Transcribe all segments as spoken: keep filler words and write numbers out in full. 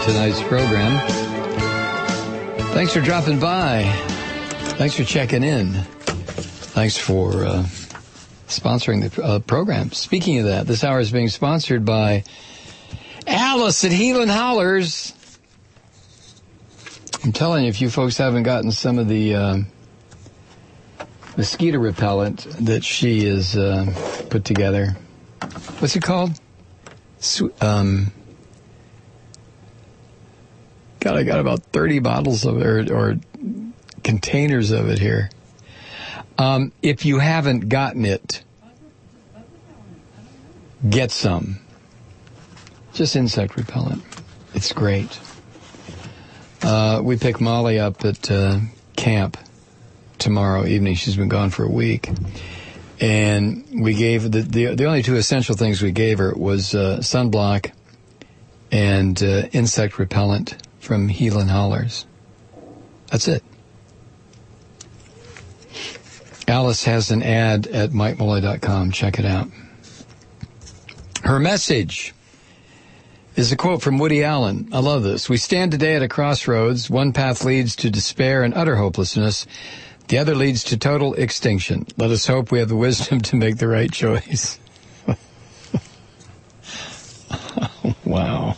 tonight's program. Thanks for dropping by. Thanks for checking in. Thanks for uh, sponsoring the uh, program. Speaking of that, this hour is being sponsored by Alice at Heel and Hollers. I'm telling you, if you folks haven't gotten some of the uh, mosquito repellent that she has uh, put together, what's it called? Su- um, God, I got about thirty bottles of it, or, or containers of it here. Um, if you haven't gotten it, get some. Just insect repellent. It's great. Uh, we pick Molly up at uh, camp tomorrow evening. She's been gone for a week. And we gave, the, the, the only two essential things we gave her was uh, sunblock and uh, insect repellent from Heel and Hollers. That's it. Alice has an ad at mike malloy dot com. Check it out. Her message is a quote from Woody Allen. I love this. We stand today at a crossroads. One path leads to despair and utter hopelessness. The other leads to total extinction. Let us hope we have the wisdom to make the right choice. Wow.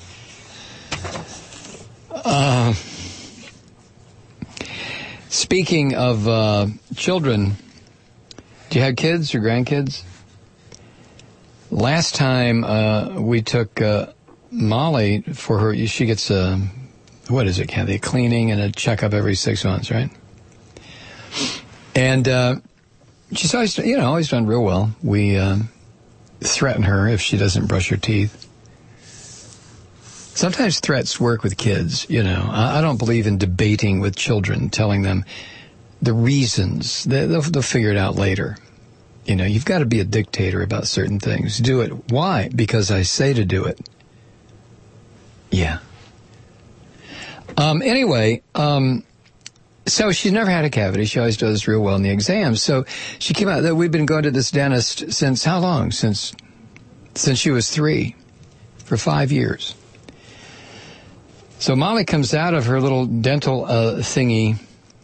Uh, speaking of uh, children, do you have kids or grandkids? Last time uh, we took uh, Molly for her, she gets a, what is it, Kathy? A cleaning and a checkup every six months, right? And uh, she's always, you know, always done real well. We uh, threaten her if she doesn't brush her teeth. Sometimes threats work with kids, you know. I, I don't believe in debating with children, telling them the reasons. They, they'll, they'll figure it out later. You know, you've got to be a dictator about certain things. Do it. Why? Because I say to do it. Yeah. Um, anyway, um, so she's never had a cavity. She always does real well in the exams. So she came out that we've been going to this dentist since how long? Since, since she was three, for five years. So Molly comes out of her little dental uh, thingy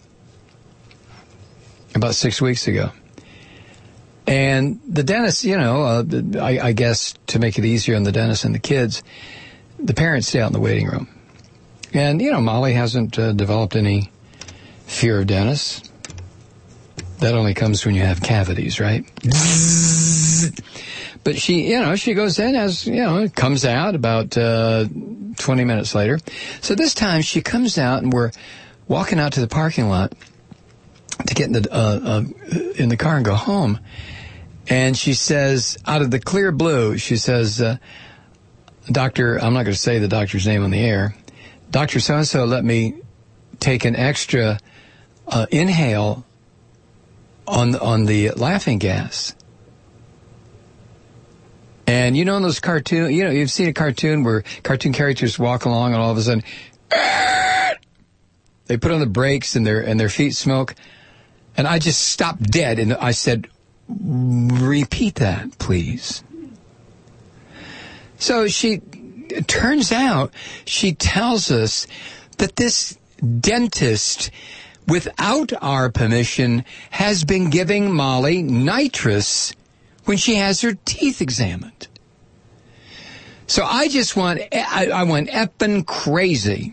about six weeks ago. And the dentist, you know, uh, I, I guess to make it easier on the dentist and the kids, the parents stay out in the waiting room. And, you know, Molly hasn't uh, developed any fear of dentists. That only comes when you have cavities, right? But she, you know, she goes in as, you know, comes out about uh, twenty minutes later. So this time she comes out and we're walking out to the parking lot to get in the, uh, uh, in the car and go home. And she says, out of the clear blue, she says, uh, Doctor, I'm not going to say the doctor's name on the air. Doctor so-and-so let me take an extra uh, inhale on on the laughing gas. And you know in those cartoon, you know, you've seen a cartoon where cartoon characters walk along and all of a sudden, they put on the brakes and their and their feet smoke. And I just stopped dead and I said, repeat that, please. So she, it turns out, she tells us that this dentist, without our permission, has been giving Molly nitrous when she has her teeth examined. So I just went, I, I went effing crazy.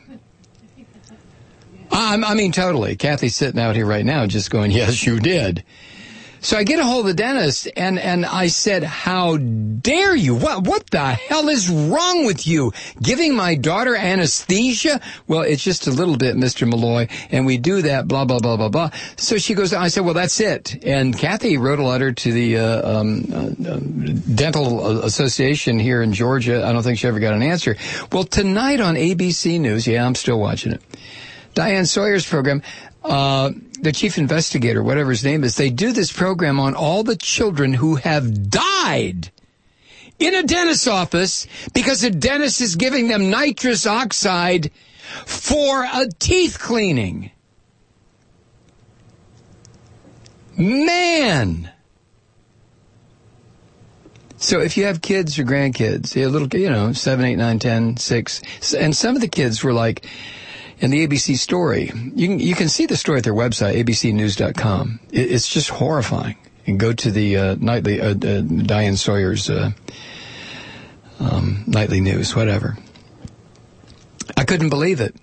I, I mean, totally. Kathy's sitting out here right now just going, yes, you did. So I get a hold of the dentist, and, and I said, how dare you? What, what the hell is wrong with you? Giving my daughter anesthesia? Well, it's just a little bit, Mister Malloy, and we do that, blah, blah, blah, blah, blah. So she goes, I said, well, that's it. And Kathy wrote a letter to the uh, um, uh, Dental Association here in Georgia. I don't think she ever got an answer. Well, tonight on A B C News, yeah, I'm still watching it, Diane Sawyer's program, uh, the chief investigator, whatever his name is, they do this program on all the children who have died in a dentist's office because a dentist is giving them nitrous oxide for a teeth cleaning. Man! So if you have kids or grandkids, a little, you know, seven, eight, nine, ten, six, and some of the kids were like, in the A B C story, you can, you can see the story at their website, a b c news dot com. It, it's just horrifying. And go to the uh, nightly, uh, uh, Diane Sawyer's uh, um, nightly news, whatever. I couldn't believe it.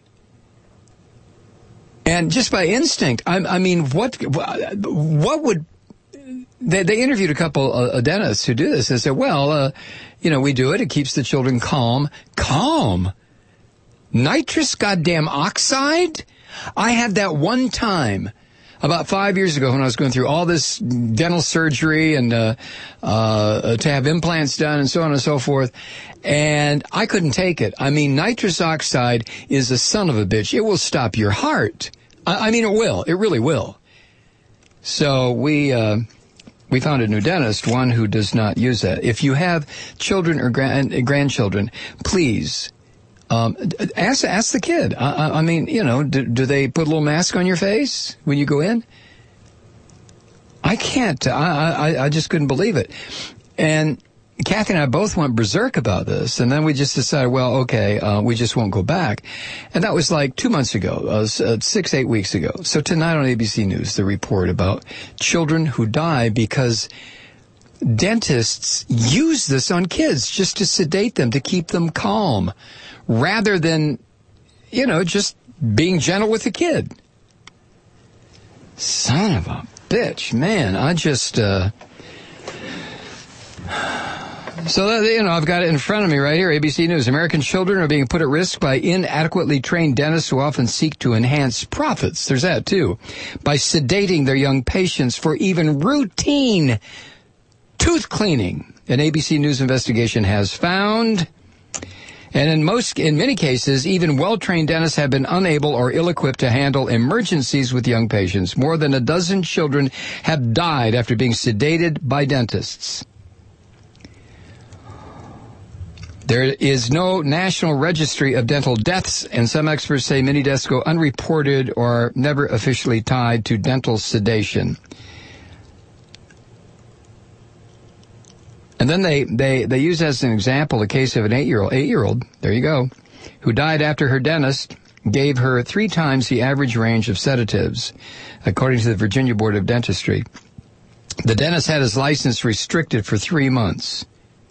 And just by instinct, I, I mean, what, what would, they, they interviewed a couple of uh, dentists who do this and said, well, uh, you know, we do it. It keeps the children calm. Calm? Nitrous goddamn oxide? I had that one time about five years ago when I was going through all this dental surgery and uh, uh, to have implants done and so on and so forth, and I couldn't take it. I mean, nitrous oxide is a son of a bitch. It will stop your heart. I, I mean, it will. It really will. So we uh, we found a new dentist, one who does not use that. If you have children or grand, grandchildren, please... Um, ask, ask the kid. I, I mean, you know, do, do they put a little mask on your face when you go in? I can't. I, I, I just couldn't believe it. And Kathy and I both went berserk about this. And then we just decided, well, okay, uh, we just won't go back. And that was like two months ago, uh, six, eight weeks ago. So tonight on A B C News, the report about children who die because dentists use this on kids just to sedate them, to keep them calm, rather than, you know, just being gentle with the kid. Son of a bitch, man, I just, uh... So, that, you know, I've got it in front of me right here, A B C News. American children are being put at risk by inadequately trained dentists who often seek to enhance profits. There's that, too. By sedating their young patients for even routine tooth cleaning. An A B C News investigation has found... And in most, in many cases, even well-trained dentists have been unable or ill-equipped to handle emergencies with young patients. More than a dozen children have died after being sedated by dentists. There is no national registry of dental deaths, and some experts say many deaths go unreported or are never officially tied to dental sedation. And then they, they, they use as an example a case of an eight-year-old, eight-year-old, there you go, who died after her dentist gave her three times the average range of sedatives, according to the Virginia Board of Dentistry. The dentist had his license restricted for three months.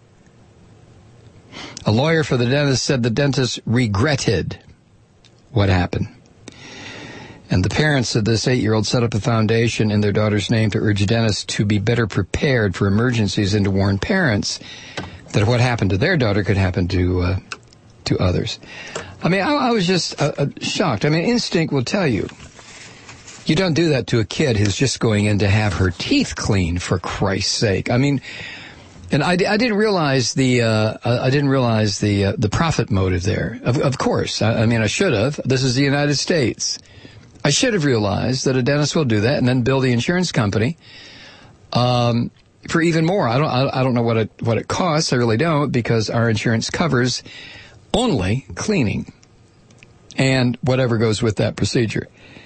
A lawyer for the dentist said the dentist regretted what happened. And the parents of this eight-year-old set up a foundation in their daughter's name to urge dentists to be better prepared for emergencies and to warn parents that what happened to their daughter could happen to uh, to others. I mean, I, I was just uh, uh, shocked. I mean, instinct will tell you. You don't do that to a kid who's just going in to have her teeth cleaned, for Christ's sake. I mean, and I, I didn't realize the uh, I didn't realize the uh, the profit motive there. Of, of course, I, I mean, I should have. This is the United States. I should have realized that a dentist will do that and then bill the insurance company um, for even more. I don't. I, I don't know what it what it costs. I really don't, because our insurance covers only cleaning and whatever goes with that procedure.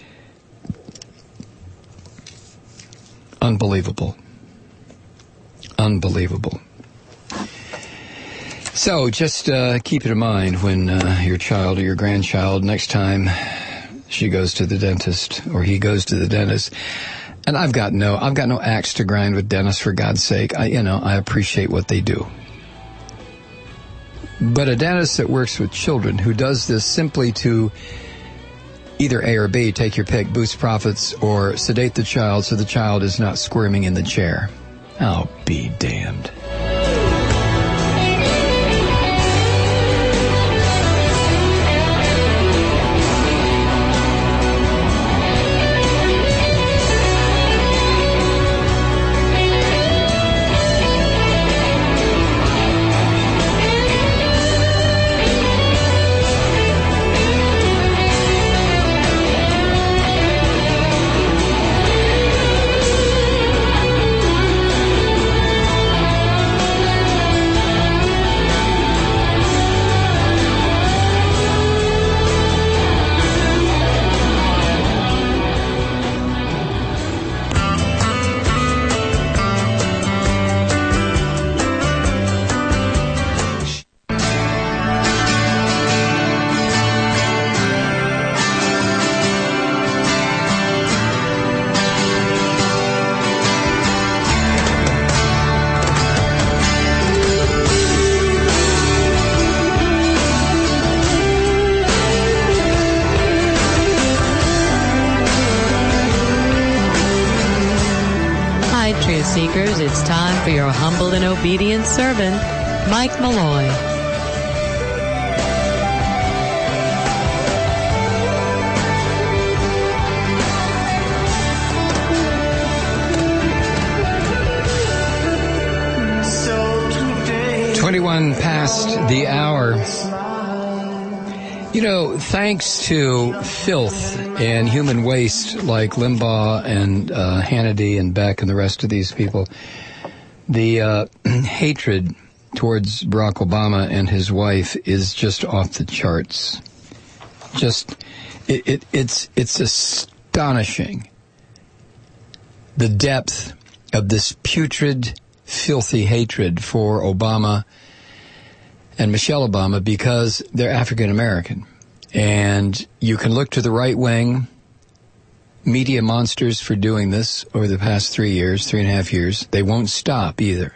Unbelievable. Unbelievable. So just uh, keep it in mind when uh, your child or your grandchild next time she goes to the dentist or he goes to the dentist. And I've got no, I've got no axe to grind with dentists, for God's sake. I, you know, I appreciate what they do. But a dentist that works with children who does this simply to either A or B, take your pick, boost profits, or sedate the child so the child is not squirming in the chair. I'll be damned. Seekers, it's time for your humble and obedient servant, Mike Malloy. twenty-one past the hour. You know, thanks to filth and human waste like Limbaugh and uh, Hannity and Beck and the rest of these people, the uh, hatred towards Barack Obama and his wife is just off the charts. Just, it, it, it's it's astonishing, the depth of this putrid, filthy hatred for Obama and Michelle Obama, because they're African American. And you can look to the right wing media monsters for doing this over the past three years, three and a half years. They won't stop either.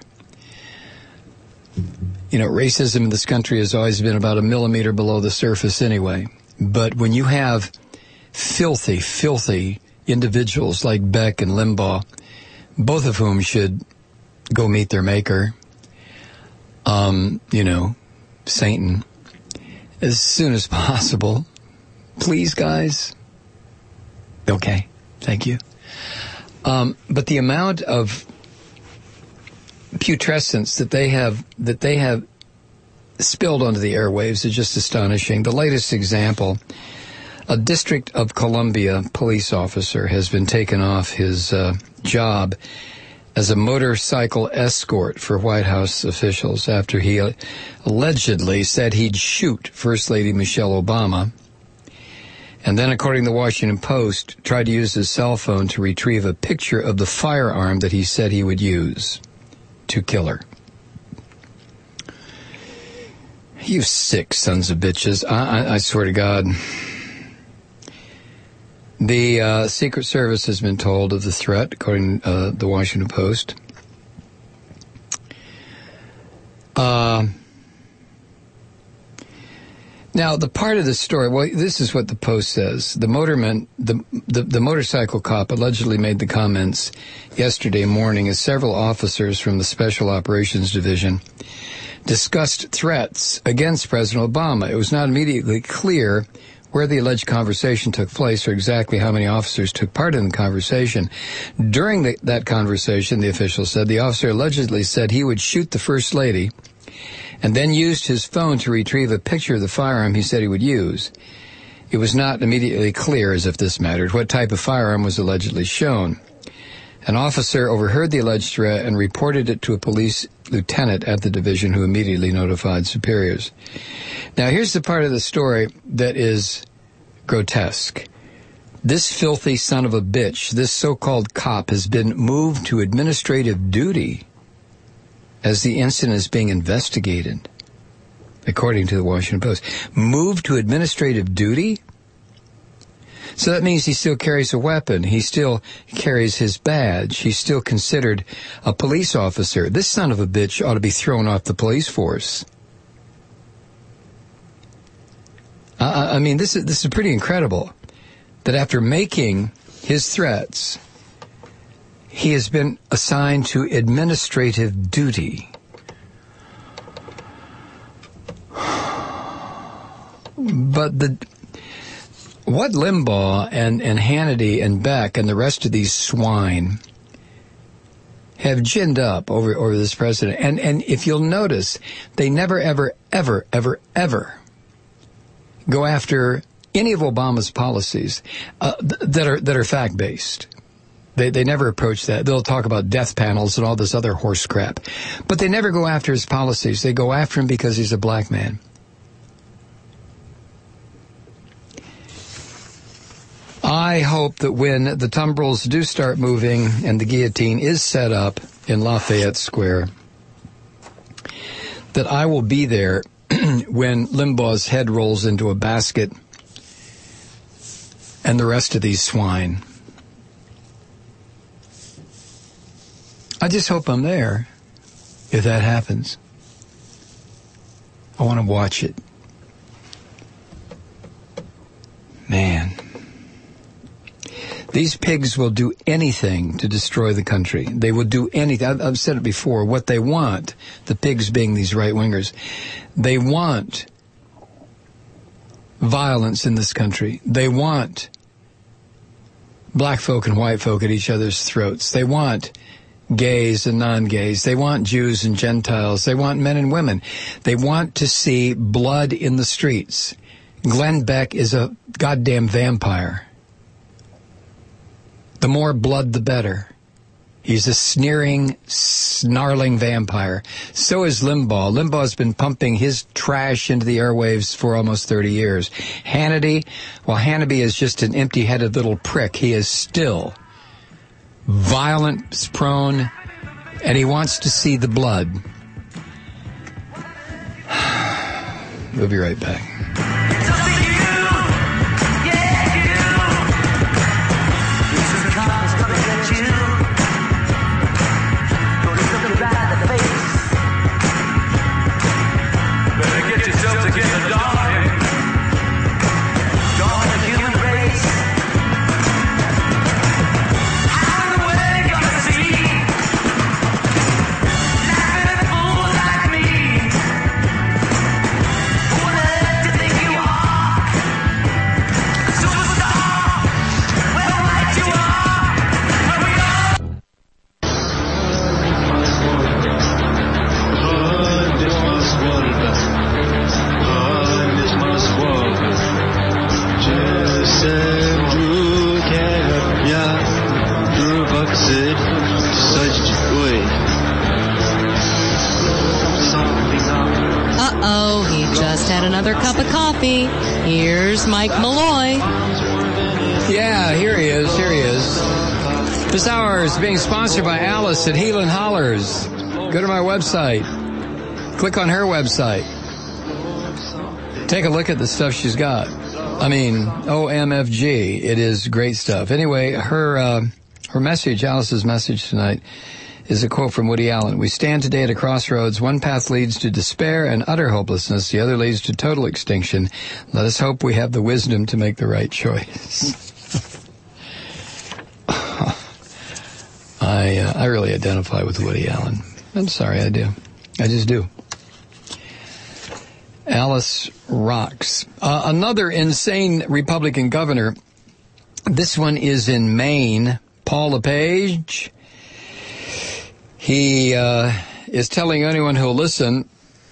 You know, racism in this country has always been about a millimeter below the surface anyway. But when you have filthy, filthy individuals like Beck and Limbaugh, both of whom should go meet their maker, um, you know, Satan, as soon as possible. Please, guys. Okay, thank you. Um, but the amount of putrescence that they have that they have spilled onto the airwaves is just astonishing. The latest example: a District of Columbia police officer has been taken off his uh, job as a motorcycle escort for White House officials after he uh, allegedly said he'd shoot First Lady Michelle Obama. And then, according to the Washington Post, tried to use his cell phone to retrieve a picture of the firearm that he said he would use to kill her. You sick sons of bitches. I, I, I swear to God. The uh, Secret Service has been told of the threat, according to uh, the Washington Post. Uh, now, the part of the story, well, this is what the Post says. The motorman, the, the, the motorcycle cop allegedly made the comments yesterday morning as several officers from the Special Operations Division discussed threats against President Obama. It was not immediately clear where the alleged conversation took place or exactly how many officers took part in the conversation. During the, that conversation, the official said, the officer allegedly said he would shoot the First Lady and then used his phone to retrieve a picture of the firearm he said he would use. It was not immediately clear, as if this mattered, what type of firearm was allegedly shown. An officer overheard the alleged threat and reported it to a police lieutenant at the division, who immediately notified superiors. Now, here's the part of the story that is grotesque. This filthy son of a bitch, this so-called cop, has been moved to administrative duty as the incident is being investigated, according to the Washington Post. Moved to administrative duty? So that means he still carries a weapon. He still carries his badge. He's still considered a police officer. This son of a bitch ought to be thrown off the police force. Uh, I mean, this is this is pretty incredible that after making his threats, he has been assigned to administrative duty. But the what Limbaugh and, and Hannity and Beck and the rest of these swine have ginned up over, over this president. And, and if you'll notice, they never, ever, ever, ever, ever go after any of Obama's policies uh, th- that are that are fact-based. They they never approach that. They'll talk about death panels and all this other horse crap. But they never go after his policies. They go after him because he's a black man. I hope that when the tumbrils do start moving and the guillotine is set up in Lafayette Square, that I will be there when Limbaugh's head rolls into a basket and the rest of these swine. I just hope I'm there if that happens. I want to watch it. Man. These pigs will do anything to destroy the country. They will do anything. I've, I've said it before. What they want, the pigs being these right-wingers, they want violence in this country. They want black folk and white folk at each other's throats. They want gays and non-gays. They want Jews and Gentiles. They want men and women. They want to see blood in the streets. Glenn Beck is a goddamn vampire. The more blood, the better. He's a sneering, snarling vampire. So is Limbaugh. Limbaugh's been pumping his trash into the airwaves for almost thirty years. Hannity, well, Hannity is just an empty-headed little prick. He is still violence-prone, and he wants to see the blood. We'll be right back. Uh-oh, he just had another cup of coffee. Here's Mike Malloy. Yeah, here he is, here he is. This hour is being sponsored by Alice at Heel and Hollers. Go to my website. Click on her website. Take a look at the stuff she's got. I mean, O M F G. It is great stuff. Anyway, her uh, her message, Alice's message tonight, is a quote from Woody Allen. We stand today at a crossroads. One path leads to despair and utter hopelessness. The other leads to total extinction. Let us hope we have the wisdom to make the right choice. I uh, I really identify with Woody Allen. I'm sorry, I do. I just do. Alice rocks. Uh, another insane Republican governor. This one is in Maine. Paul LePage. He uh, is telling anyone who'll listen,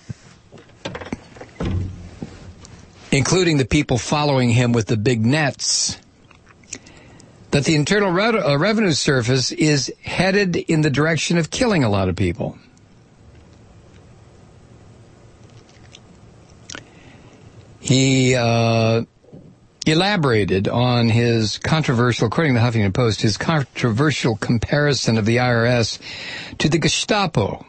including the people following him with the big nets, that the Internal Re- uh, Revenue Service is headed in the direction of killing a lot of people. He uh, elaborated on his controversial, according to the Huffington Post, his controversial comparison of the I R S to the Gestapo,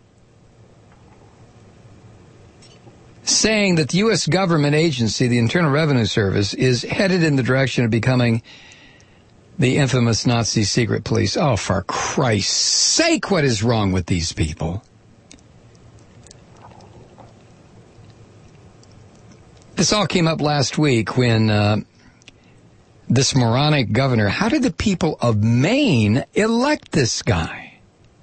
saying that the U S government agency, the Internal Revenue Service, is headed in the direction of becoming the infamous Nazi secret police. Oh, for Christ's sake, what is wrong with these people? This all came up last week when uh, this moronic governor, how did the people of Maine elect this guy?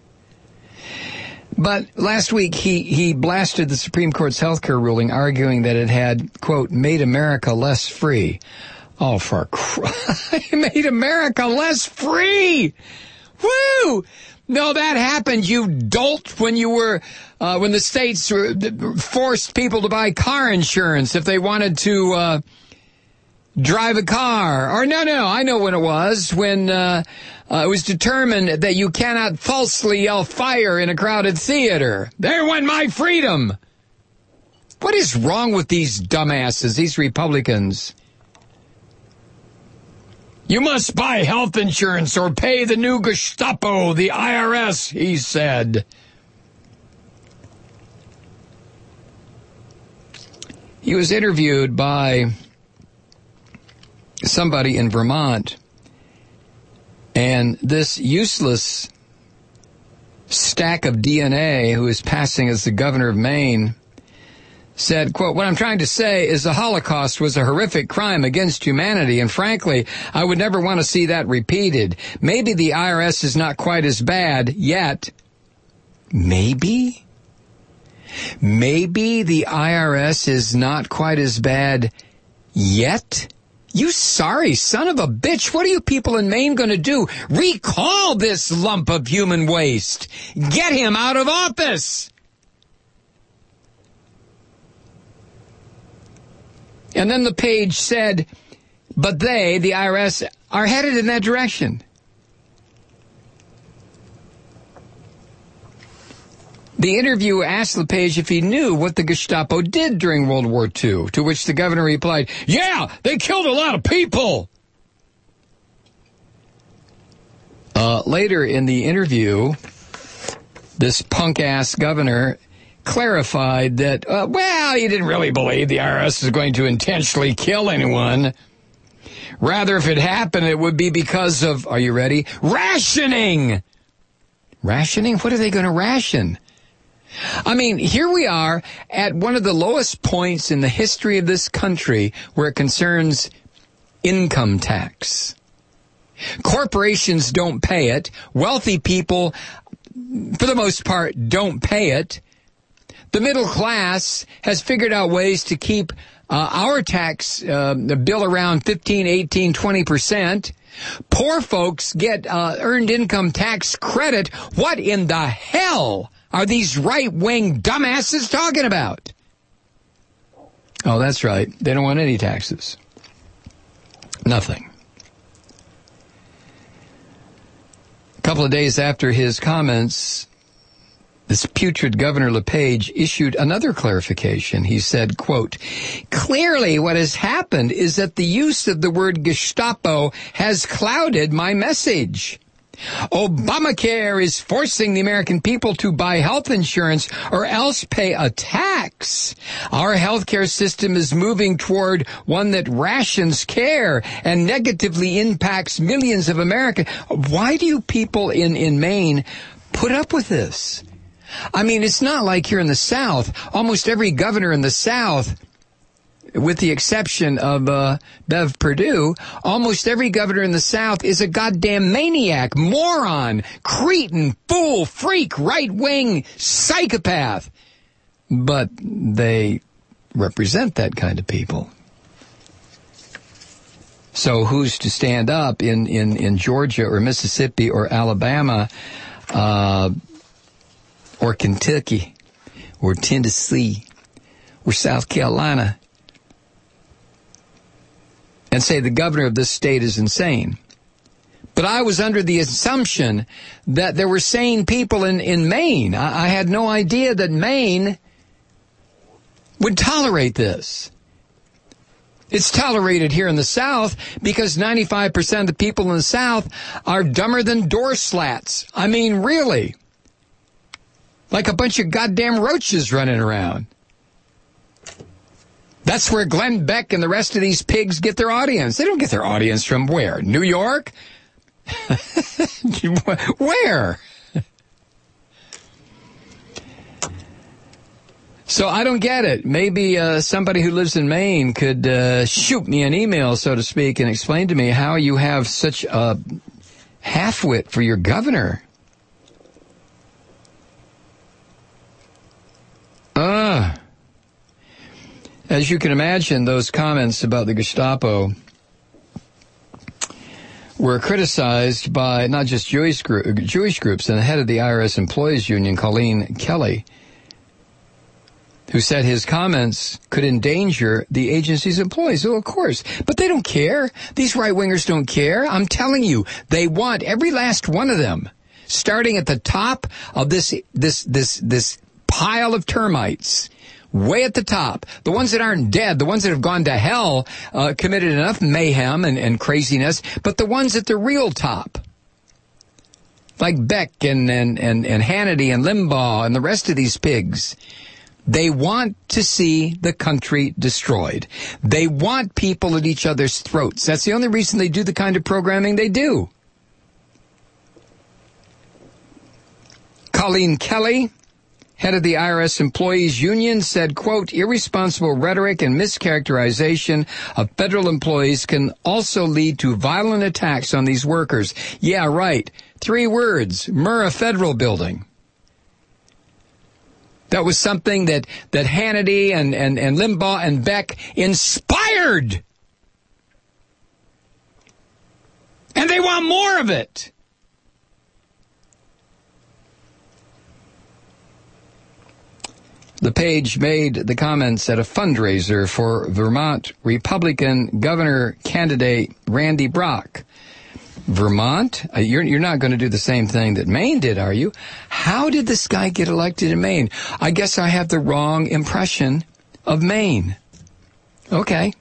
But last week he, he blasted the Supreme Court's healthcare ruling, arguing that it had, quote, made America less free. Oh, for Christ, made America less free! Woo! No, that happened, you dolt, when you were, uh, when the states forced people to buy car insurance if they wanted to, uh, drive a car. Or no, no, I know when it was, when, uh, uh, it was determined that you cannot falsely yell fire in a crowded theater. There went my freedom! What is wrong with these dumbasses, these Republicans? You must buy health insurance or pay the new Gestapo, the I R S, he said. He was interviewed by somebody in Vermont, and this useless stack of D N A who is passing as the governor of Maine said, quote, "What I'm trying to say is the Holocaust was a horrific crime against humanity, and frankly, I would never want to see that repeated. Maybe the I R S is not quite as bad yet." Maybe? Maybe the I R S is not quite as bad yet? You sorry son of a bitch. What are you people in Maine going to do? Recall this lump of human waste. Get him out of office. And then the page said, but they, the I R S, are headed in that direction. The interviewer asked LePage if he knew what the Gestapo did during World War Two, to which the governor replied, "Yeah, they killed a lot of people." Uh, later in the interview, this punk-ass governor clarified that, uh, well, he didn't really believe the I R S was going to intentionally kill anyone. Rather, if it happened, it would be because of, are you ready? Rationing! Rationing? What are they going to ration? I mean, here we are at one of the lowest points in the history of this country where it concerns income tax. Corporations don't pay it. Wealthy people, for the most part, don't pay it. The middle class has figured out ways to keep uh, our tax uh, bill around fifteen, eighteen, twenty percent. Poor folks get uh, earned income tax credit. What in the hell are these right-wing dumbasses talking about? Oh, that's right. They don't want any taxes. Nothing. A couple of days after his comments, this putrid Governor LePage issued another clarification. He said, quote, "Clearly what has happened is that the use of the word Gestapo has clouded my message. Obamacare is forcing the American people to buy health insurance or else pay a tax. Our healthcare system is moving toward one that rations care and negatively impacts millions of Americans." Why do you people in, in Maine put up with this? I mean, it's not like here in the South. Almost every governor in the South, with the exception of uh, Bev Perdue, almost every governor in the South is a goddamn maniac, moron, cretin, fool, freak, right-wing psychopath. But they represent that kind of people. So who's to stand up in, in, in Georgia or Mississippi or Alabama uh, or Kentucky or Tennessee or South Carolina and say the governor of this state is insane? But I was under the assumption that there were sane people in, in Maine. I, I had no idea that Maine would tolerate this. It's tolerated here in the South because ninety-five percent of the people in the South are dumber than door slats. I mean, really. Like a bunch of goddamn roaches running around. That's where Glenn Beck and the rest of these pigs get their audience. They don't get their audience from where? New York? Where? So I don't get it. Maybe uh, somebody who lives in Maine could uh, shoot me an email, so to speak, and explain to me how you have such a half-wit for your governor. Uh, as you can imagine, those comments about the Gestapo were criticized by not just Jewish, group, Jewish groups, and the head of the I R S Employees Union, Colleen Kelly, who said his comments could endanger the agency's employees. Oh, of course. But they don't care. These right-wingers don't care. I'm telling you, they want every last one of them, starting at the top of this, this, this, this pile of termites, way at the top. The ones that aren't dead, the ones that have gone to hell, uh, committed enough mayhem and, and craziness, but the ones at the real top, like Beck and, and, and, and Hannity and Limbaugh and the rest of these pigs, they want to see the country destroyed. They want people at each other's throats. That's the only reason they do the kind of programming they do. Colleen Kelly head of the I R S Employees Union, said, quote, irresponsible rhetoric and mischaracterization of federal employees can also lead to violent attacks on these workers. Yeah, right. Three words, Murrah Federal Building. That was something that, that Hannity and, and, and Limbaugh and Beck inspired. And they want more of it. LePage made the comments at a fundraiser for Vermont Republican governor candidate Randy Brock. Vermont? Uh, you're, you're not going to do the same thing that Maine did, are you? How did this guy get elected in Maine? I guess I have the wrong impression of Maine. Okay.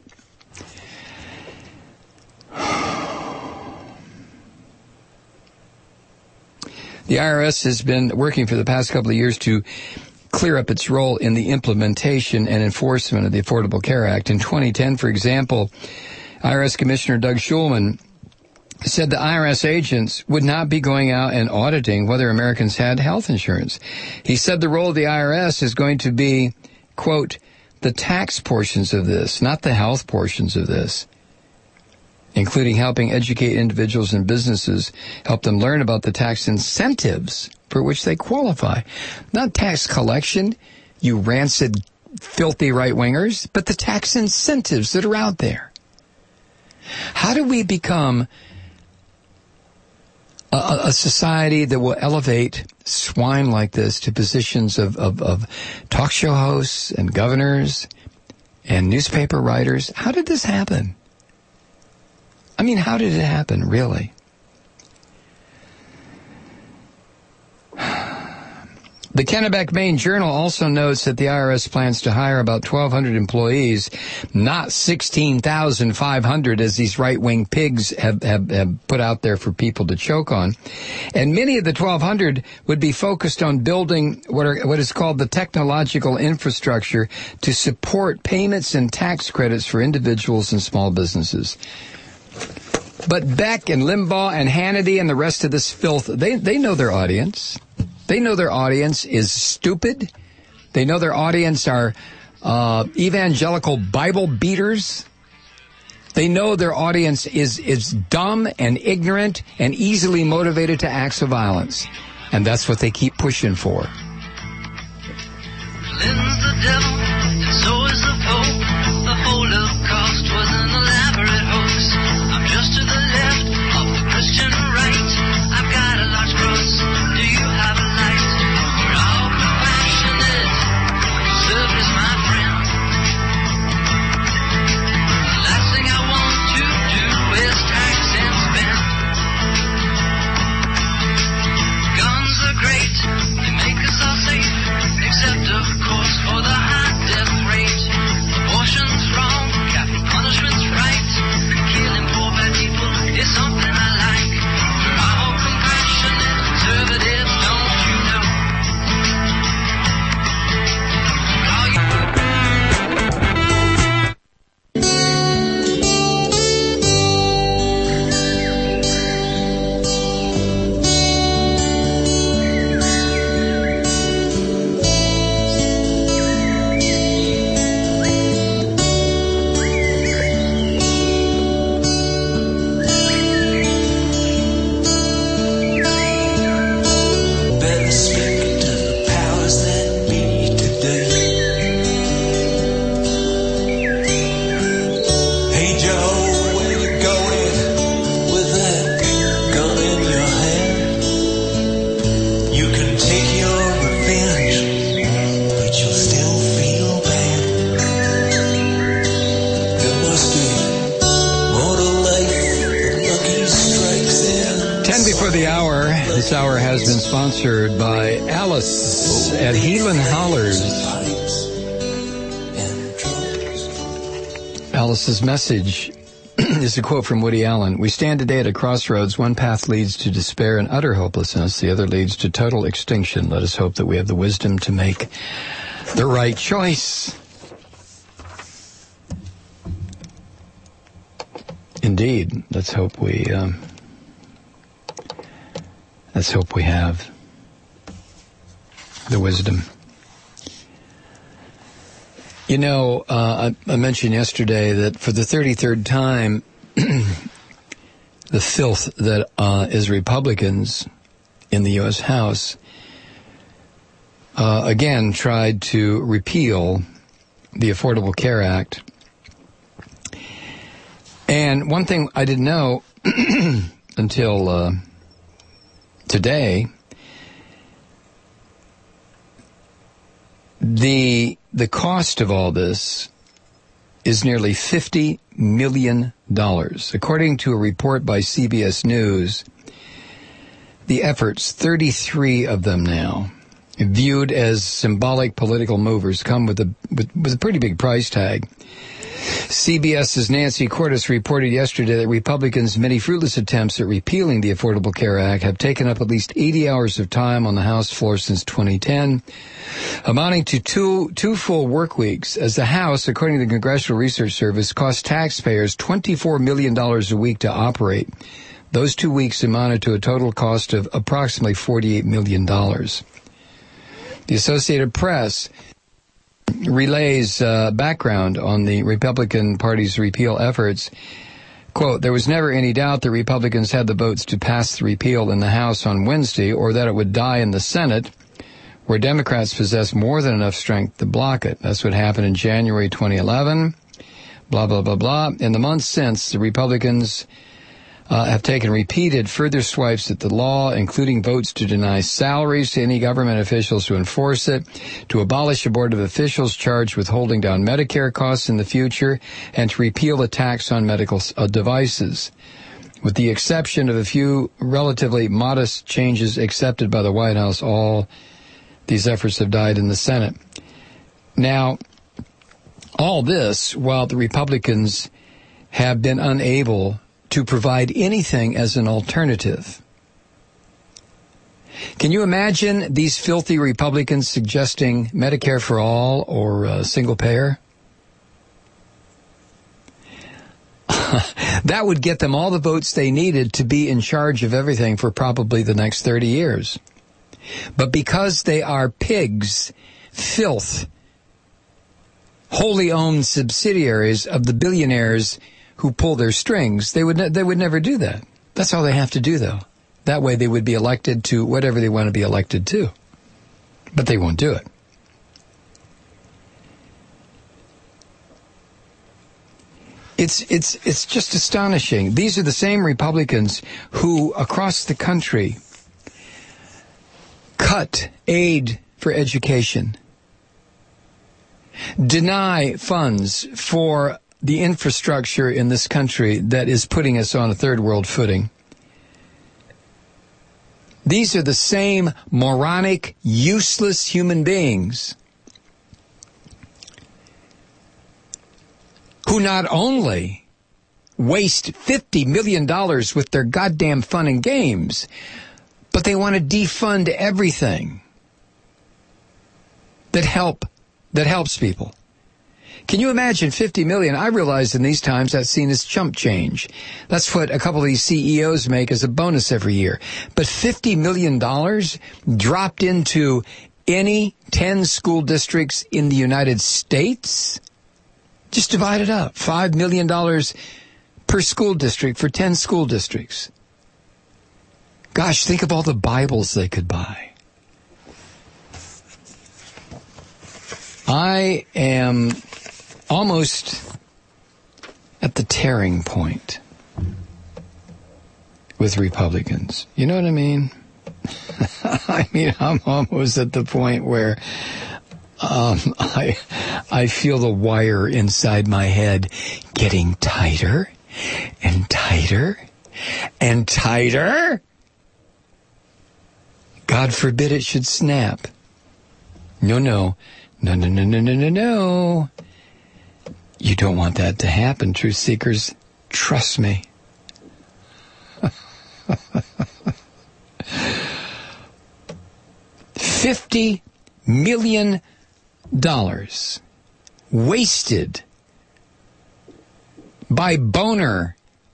The I R S has been working for the past couple of years to clear up its role in the implementation and enforcement of the Affordable Care Act. In twenty ten, for example, I R S Commissioner Doug Shulman said the I R S agents would not be going out and auditing whether Americans had health insurance. He said the role of the I R S is going to be, quote, the tax portions of this, not the health portions of this, including helping educate individuals and businesses, help them learn about the tax incentives for which they qualify. Not tax collection, you rancid, filthy right-wingers, but the tax incentives that are out there. How do we become a, a society that will elevate swine like this to positions of, of, of talk show hosts and governors and newspaper writers? How did this happen? I mean, how did it happen, really? The Kennebec, Maine Journal also notes that the I R S plans to hire about twelve hundred employees, not sixteen thousand five hundred as these right-wing pigs have, have, have put out there for people to choke on. And many of the twelve hundred would be focused on building what, are, what is called the technological infrastructure to support payments and tax credits for individuals and small businesses. But Beck and Limbaugh and Hannity and the rest of this filth, they, they know their audience. They know their audience is stupid. They know their audience are uh, evangelical Bible beaters. They know their audience is, is dumb and ignorant and easily motivated to acts of violence. And that's what they keep pushing for. Cleanse the devil, and so is the Pope. The Holocaust was an elaborate hoax. I'm just to the left of the Christian right. I've got a large cross. Do you have a light? We're all compassionate. Service, my friend. The last thing I want to do is tax and spend. Guns are great. They make us all safe. Except, of course, for the high death rate. Abortion's wrong. Capital punishment's right. Killing poor bad people is something I like. We're all compassionate conservatives, don't you know? All you This hour has been sponsored by Alice at Heelan Hollers. Alice's message is a quote from Woody Allen. We stand today at a crossroads. One path leads to despair and utter hopelessness. The other leads to total extinction. Let us hope that we have the wisdom to make the right choice. Indeed. Let's hope we... Um, Let's hope we have the wisdom You know, uh, I, I mentioned yesterday that for the thirty-third time, the filth that uh, is Republicans in the U S House, uh, again, tried to repeal the Affordable Care Act. And one thing I didn't know until uh, today, the the cost of all this is nearly fifty million dollars. According to a report by C B S News, the efforts, thirty-three of them now, viewed as symbolic political movers, come with a with, with a pretty big price tag. CBS's Nancy Cordes reported yesterday that Republicans' many fruitless attempts at repealing the Affordable Care Act have taken up at least eighty hours of time on the House floor since twenty ten, amounting to two two full work weeks, as the House, according to the Congressional Research Service, cost taxpayers twenty-four million dollars a week to operate. Those two weeks amounted to a total cost of approximately forty-eight million dollars. The Associated Press relays uh, background on the Republican Party's repeal efforts. Quote, there was never any doubt that Republicans had the votes to pass the repeal in the House on Wednesday, or that it would die in the Senate, where Democrats possess more than enough strength to block it. That's what happened in January twenty eleven. Blah, blah, blah, blah. In the months since, the Republicans Uh, have taken repeated further swipes at the law, including votes to deny salaries to any government officials who enforce it, to abolish a board of officials charged with holding down Medicare costs in the future, and to repeal the tax on medical uh, devices. With the exception of a few relatively modest changes accepted by the White House, all these efforts have died in the Senate. Now, all this while the Republicans have been unable to provide anything as an alternative. Can you imagine these filthy Republicans suggesting Medicare for all or uh, single payer? That would get them all the votes they needed to be in charge of everything for probably the next thirty years. But because they are pigs, filth, wholly owned subsidiaries of the billionaires who pull their strings, they would ne- they would never do that. That's all they have to do, though. That way they would be elected to whatever they want to be elected to. But they won't do it. It's it's it's just astonishing. These are the same Republicans who, across the country, cut aid for education, deny funds for the infrastructure in this country that is putting us on a third world footing. These are the same moronic, useless human beings who not only waste fifty million dollars with their goddamn fun and games, but they want to defund everything that help that helps people. Can you imagine fifty million dollars? I realize in these times that's seen as chump change. That's what a couple of these C E Os make as a bonus every year. But fifty million dollars dropped into any ten school districts in the United States? Just divide it up. five million dollars per school district for ten school districts. Gosh, think of all the Bibles they could buy. I am almost at the tearing point with Republicans. You know what I mean? I mean, I'm almost at the point where um, I I feel the wire inside my head getting tighter and tighter and tighter. God forbid it should snap. No, no, no, no, no, no, no, no, no. You don't want that to happen, truth seekers. Trust me. Fifty million dollars wasted by Boner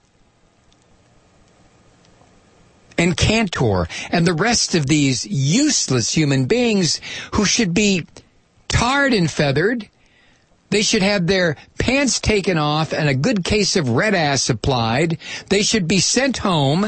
and Cantor and the rest of these useless human beings who should be tarred and feathered. They should have their pants taken off and a good case of red ass applied. They should be sent home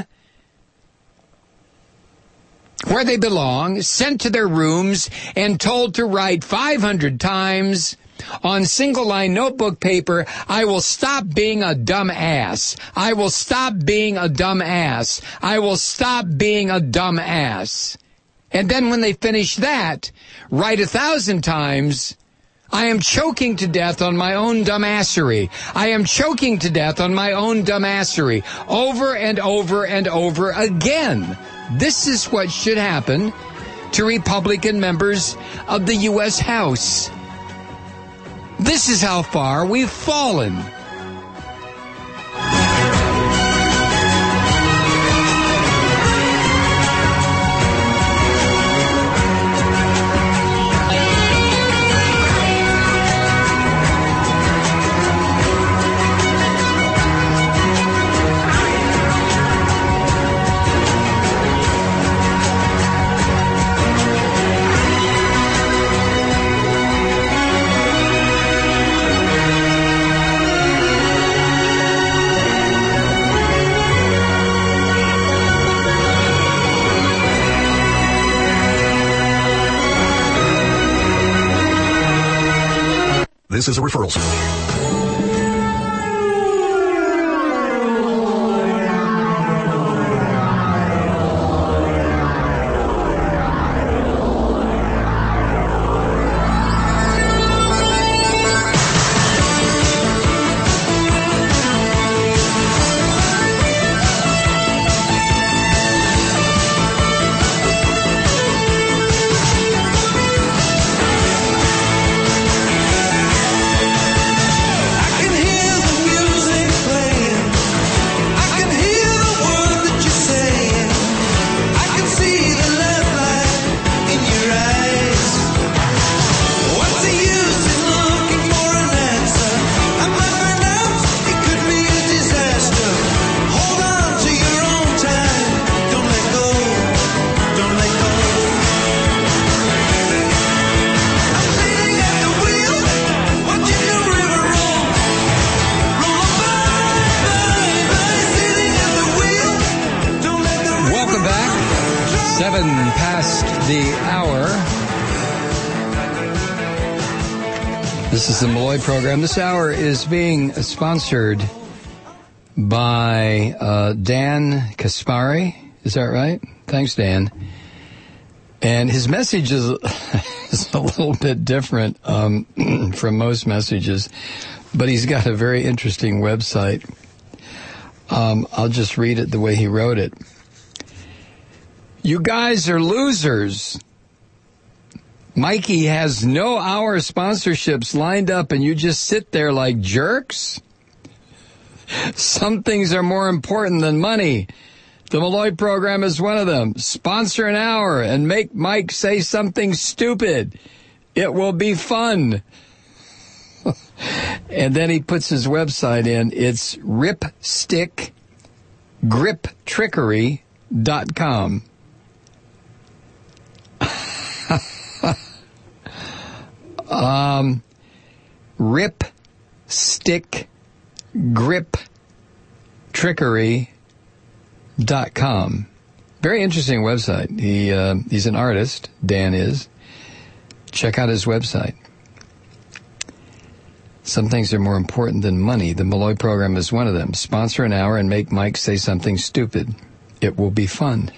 where they belong, sent to their rooms, and told to write five hundred times on single-line notebook paper, I will stop being a dumb ass. I will stop being a dumb ass. I will stop being a dumb ass. And then when they finish that, write a thousand times, I am choking to death on my own dumbassery. I am choking to death on my own dumbassery. Over and over and over again. This is what should happen to Republican members of the U S House. This is how far we've fallen. This is a referral service. This is the Malloy program. This hour is being sponsored by uh, Dan Kaspari. Is that right? Thanks, Dan. And his message is, is a little bit different um, from most messages, but he's got a very interesting website. Um, I'll just read it the way he wrote it. You guys are losers. Mikey has no hour sponsorships lined up and you just sit there like jerks? Some things are more important than money. The Malloy program is one of them. Sponsor an hour and make Mike say something stupid. It will be fun. And then he puts his website in. It's ripstick grip trickery dot com. Um, rip, stick, grip, trickery dot com. Very interesting website. He, uh, he's an artist. Dan is. Check out his website. Some things are more important than money. The Malloy program is one of them. Sponsor an hour and make Mike say something stupid. It will be fun.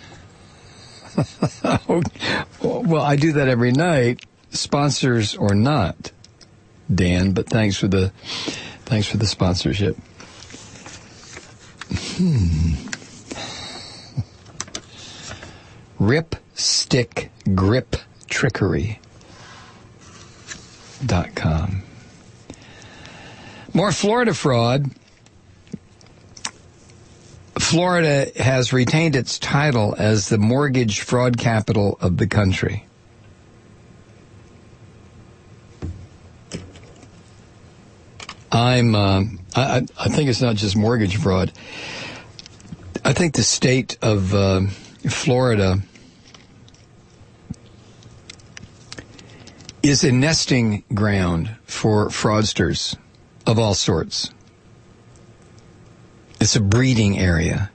Well, I do that every night. Sponsors or not, Dan, but thanks for the thanks for the sponsorship. Hmm. Rip, stick, grip, trickery dot com. More Florida fraud. Florida has retained its title as the mortgage fraud capital of the country. I'm, uh, I, I think it's not just mortgage fraud. I think the state of uh, Florida is a nesting ground for fraudsters of all sorts. It's a breeding area.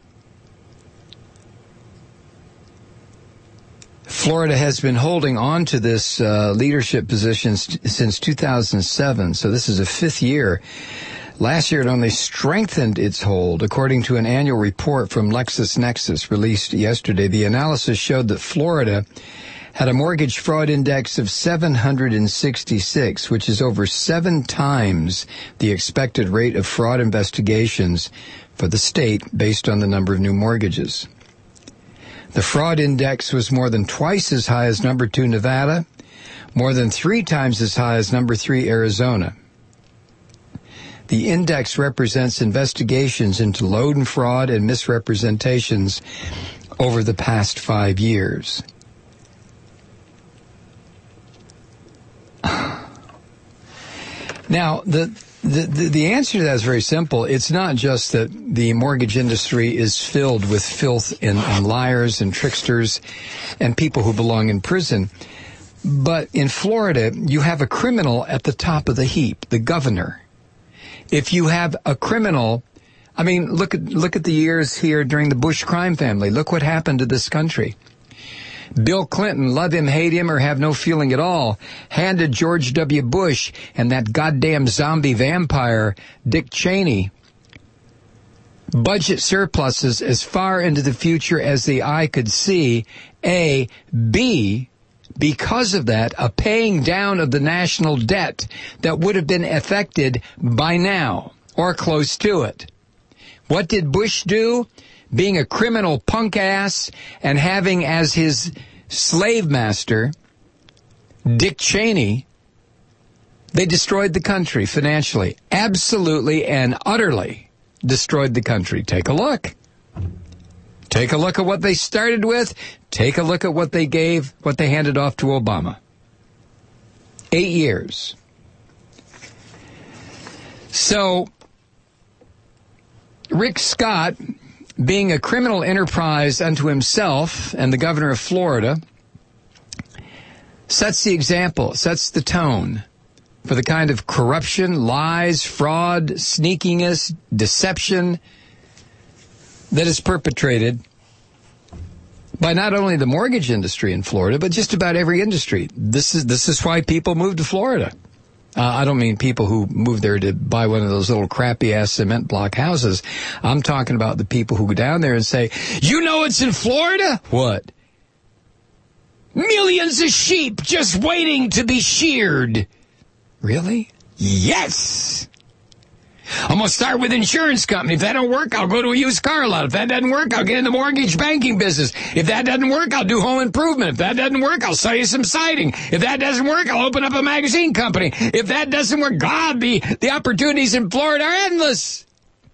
Florida has been holding on to this uh, leadership position st- since two thousand seven, so this is a fifth year. Last year, it only strengthened its hold. According to an annual report from LexisNexis released yesterday, the analysis showed that Florida had a mortgage fraud index of seven hundred sixty-six, which is over seven times the expected rate of fraud investigations for the state based on the number of new mortgages. The fraud index was more than twice as high as number two Nevada, more than three times as high as number three Arizona. The index represents investigations into loan fraud and misrepresentations over the past five years. Now, the, the the answer to that is very simple. It's not just that the mortgage industry is filled with filth and, and liars and tricksters and people who belong in prison. But in Florida, you have a criminal at the top of the heap, the governor. If you have a criminal, I mean, look at look at the years here during the Bush crime family. Look what happened to this country. Bill Clinton, love him, hate him, or have no feeling at all, handed George W. Bush and that goddamn zombie vampire, Dick Cheney, budget surpluses as far into the future as the eye could see. A. B. Because of that, a paying down of the national debt that would have been effected by now, or close to it. What did Bush do? Being a criminal punk ass and having as his slave master Dick Cheney, they destroyed the country financially. Absolutely and utterly destroyed the country. Take a look. Take a look at what they started with. Take a look at what they gave, what they handed off to Obama. Eight years. So, Rick Scott, being a criminal enterprise unto himself and the governor of Florida, sets the example, sets the tone for the kind of corruption, lies, fraud, sneakiness, deception that is perpetrated by not only the mortgage industry in Florida, but just about every industry. This is this is why people move to Florida. Uh, I don't mean people who move there to buy one of those little crappy-ass cement block houses. I'm talking about the people who go down there and say, you know it's in Florida? What? Millions of sheep just waiting to be sheared. Really? Yes! I'm going to start with insurance company. If that don't work, I'll go to a used car lot. If that doesn't work, I'll get in the mortgage banking business. If that doesn't work, I'll do home improvement. If that doesn't work, I'll sell you some siding. If that doesn't work, I'll open up a magazine company. If that doesn't work, God, the, the opportunities in Florida are endless.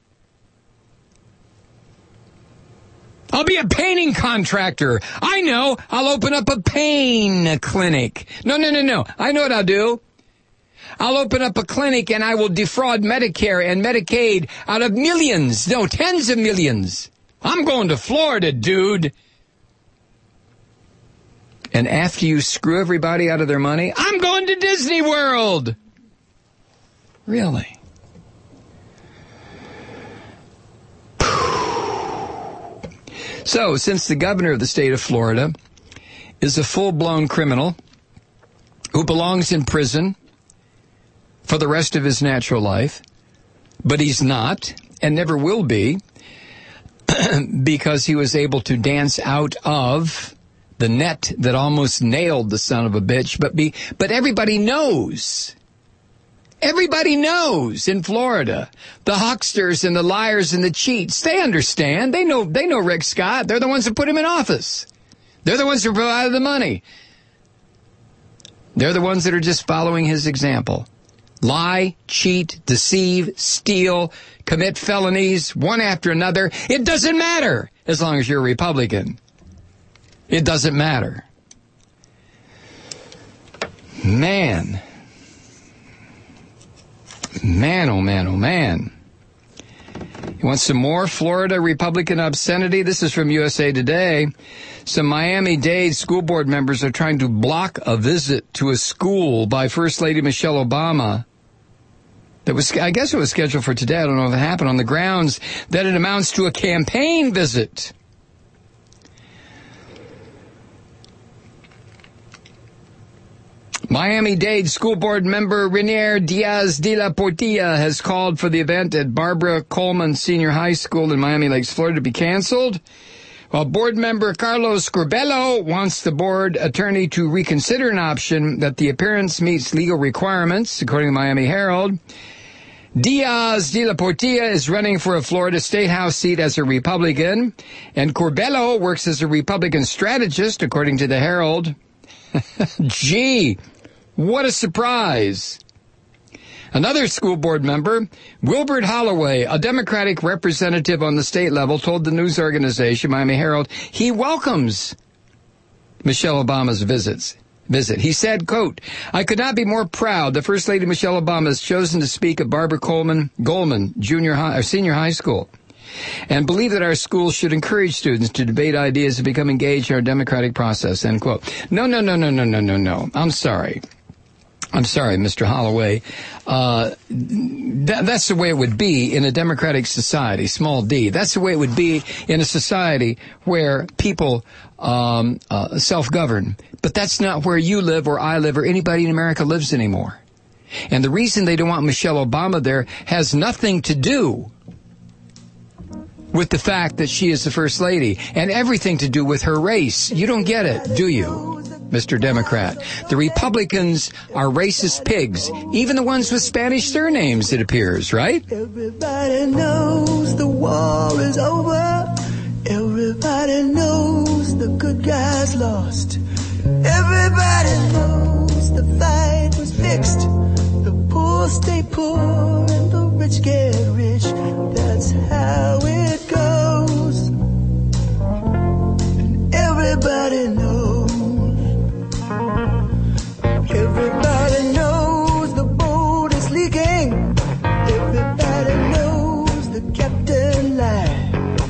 I'll be a painting contractor. I know. I'll open up a pain clinic. No, no, no, no. I know what I'll do. I'll open up a clinic and I will defraud Medicare and Medicaid out of millions, no, tens of millions. I'm going to Florida, dude. And after you screw everybody out of their money, I'm going to Disney World. Really? So, since the governor of the state of Florida is a full-blown criminal who belongs in prison for the rest of his natural life, but he's not and never will be because he was able to dance out of the net that almost nailed the son of a bitch. But be, but everybody knows. Everybody knows in Florida, the hucksters and the liars and the cheats, they understand. They know, they know Rick Scott. They're the ones who put him in office. They're the ones who provided the money. They're the ones that are just following his example. Lie, cheat, deceive, steal, commit felonies, one after another. It doesn't matter as long as you're a Republican. It doesn't matter. Man. Man, oh man, oh man. You want some more Florida Republican obscenity? This is from U S A Today. Some Miami-Dade school board members are trying to block a visit to a school by First Lady Michelle Obama. That was, I guess it was scheduled for today. I don't know if it happened, on the grounds that it amounts to a campaign visit. Miami-Dade school board member Renier Diaz de la Portilla has called for the event at Barbara Coleman Senior High School in Miami Lakes, Florida, to be canceled, while board member Carlos Curbelo wants the board attorney to reconsider an option that the appearance meets legal requirements, according to Miami Herald. Diaz de la Portilla is running for a Florida State House seat as a Republican, and Curbelo works as a Republican strategist, according to the Herald. Gee, what a surprise. Another school board member, Wilbert Holloway, a Democratic representative on the state level, told the news organization, Miami Herald, he welcomes Michelle Obama's visits. Visit. He said, quote, I could not be more proud that First Lady Michelle Obama has chosen to speak at Barbara Coleman Goldman Junior High, or Senior High School, and believe that our schools should encourage students to debate ideas and become engaged in our democratic process, end quote. No, no, no, no, no, no, no, no. I'm sorry. I'm sorry, Mister Holloway. Uh, that, that's the way it would be in a democratic society, small d. That's the way it would be in a society where people um, uh, self-govern. But that's not where you live or I live or anybody in America lives anymore. And the reason they don't want Michelle Obama there has nothing to do with the fact that she is the First Lady and everything to do with her race. You don't get it, do you, Mister Democrat? The Republicans are racist pigs, even the ones with Spanish surnames, it appears, right? Everybody knows the war is over. Everybody knows the good guys lost. Everybody knows the fight was fixed. The poor stay poor and the rich get rich. That's how it goes. And everybody knows. Everybody knows the boat is leaking. Everybody knows the captain lied.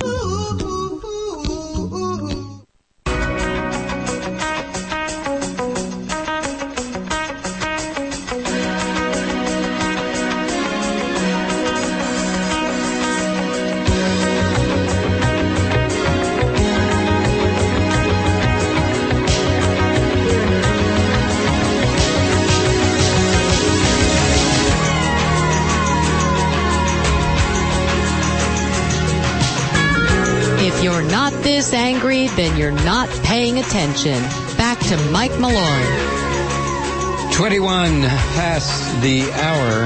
If you're not this angry, then you're not paying attention. Back to Mike Malloy. twenty-one past the hour.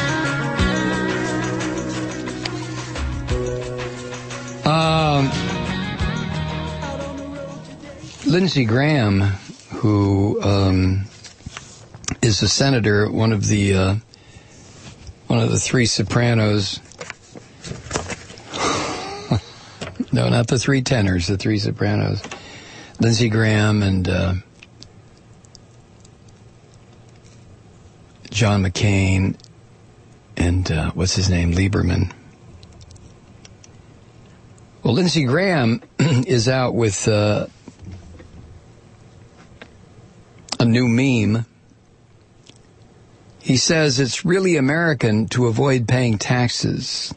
Um, Lindsey Graham, who um, is a senator, one of the uh, one of the three Sopranos. No, not the three tenors, the three Sopranos. Lindsey Graham and uh, John McCain and uh, what's his name, Lieberman. Well, Lindsey Graham is out with uh, a new meme. He says it's really American to avoid paying taxes.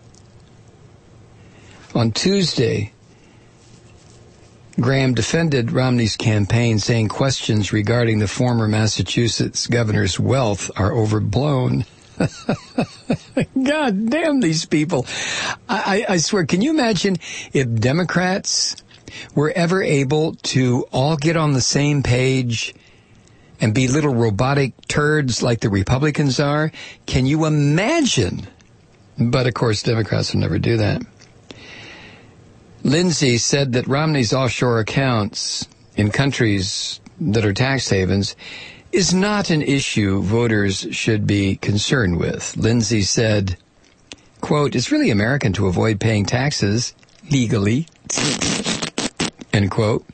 On Tuesday, Graham defended Romney's campaign, saying questions regarding the former Massachusetts governor's wealth are overblown. God damn these people. I, I, I swear, can you imagine if Democrats were ever able to all get on the same page and be little robotic turds like the Republicans are? Can you imagine? But, of course, Democrats will never do that. Lindsey said that Romney's offshore accounts in countries that are tax havens is not an issue voters should be concerned with. Lindsey said, quote, it's really American to avoid paying taxes legally, end quote.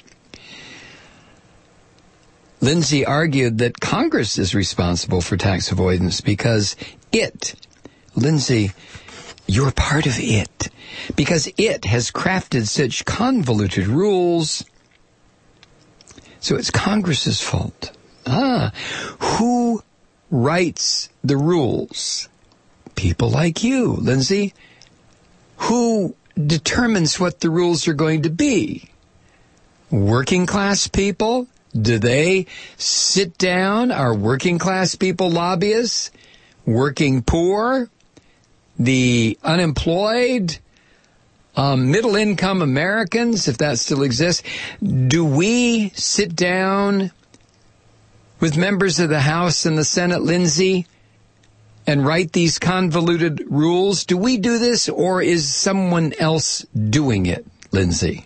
Lindsey argued that Congress is responsible for tax avoidance because it, Lindsey, You're part of it because it has crafted such convoluted rules. So it's Congress's fault. Ah, who writes the rules? People like you, Lindsay. Who determines what the rules are going to be? Working class people? Do they sit down? Are working class people lobbyists? Working poor? The unemployed? Um, middle income Americans, if that still exists? Do we sit down with members of the House and the Senate, Lindsay, and write these convoluted rules? Do we do this, or is someone else doing it, Lindsay?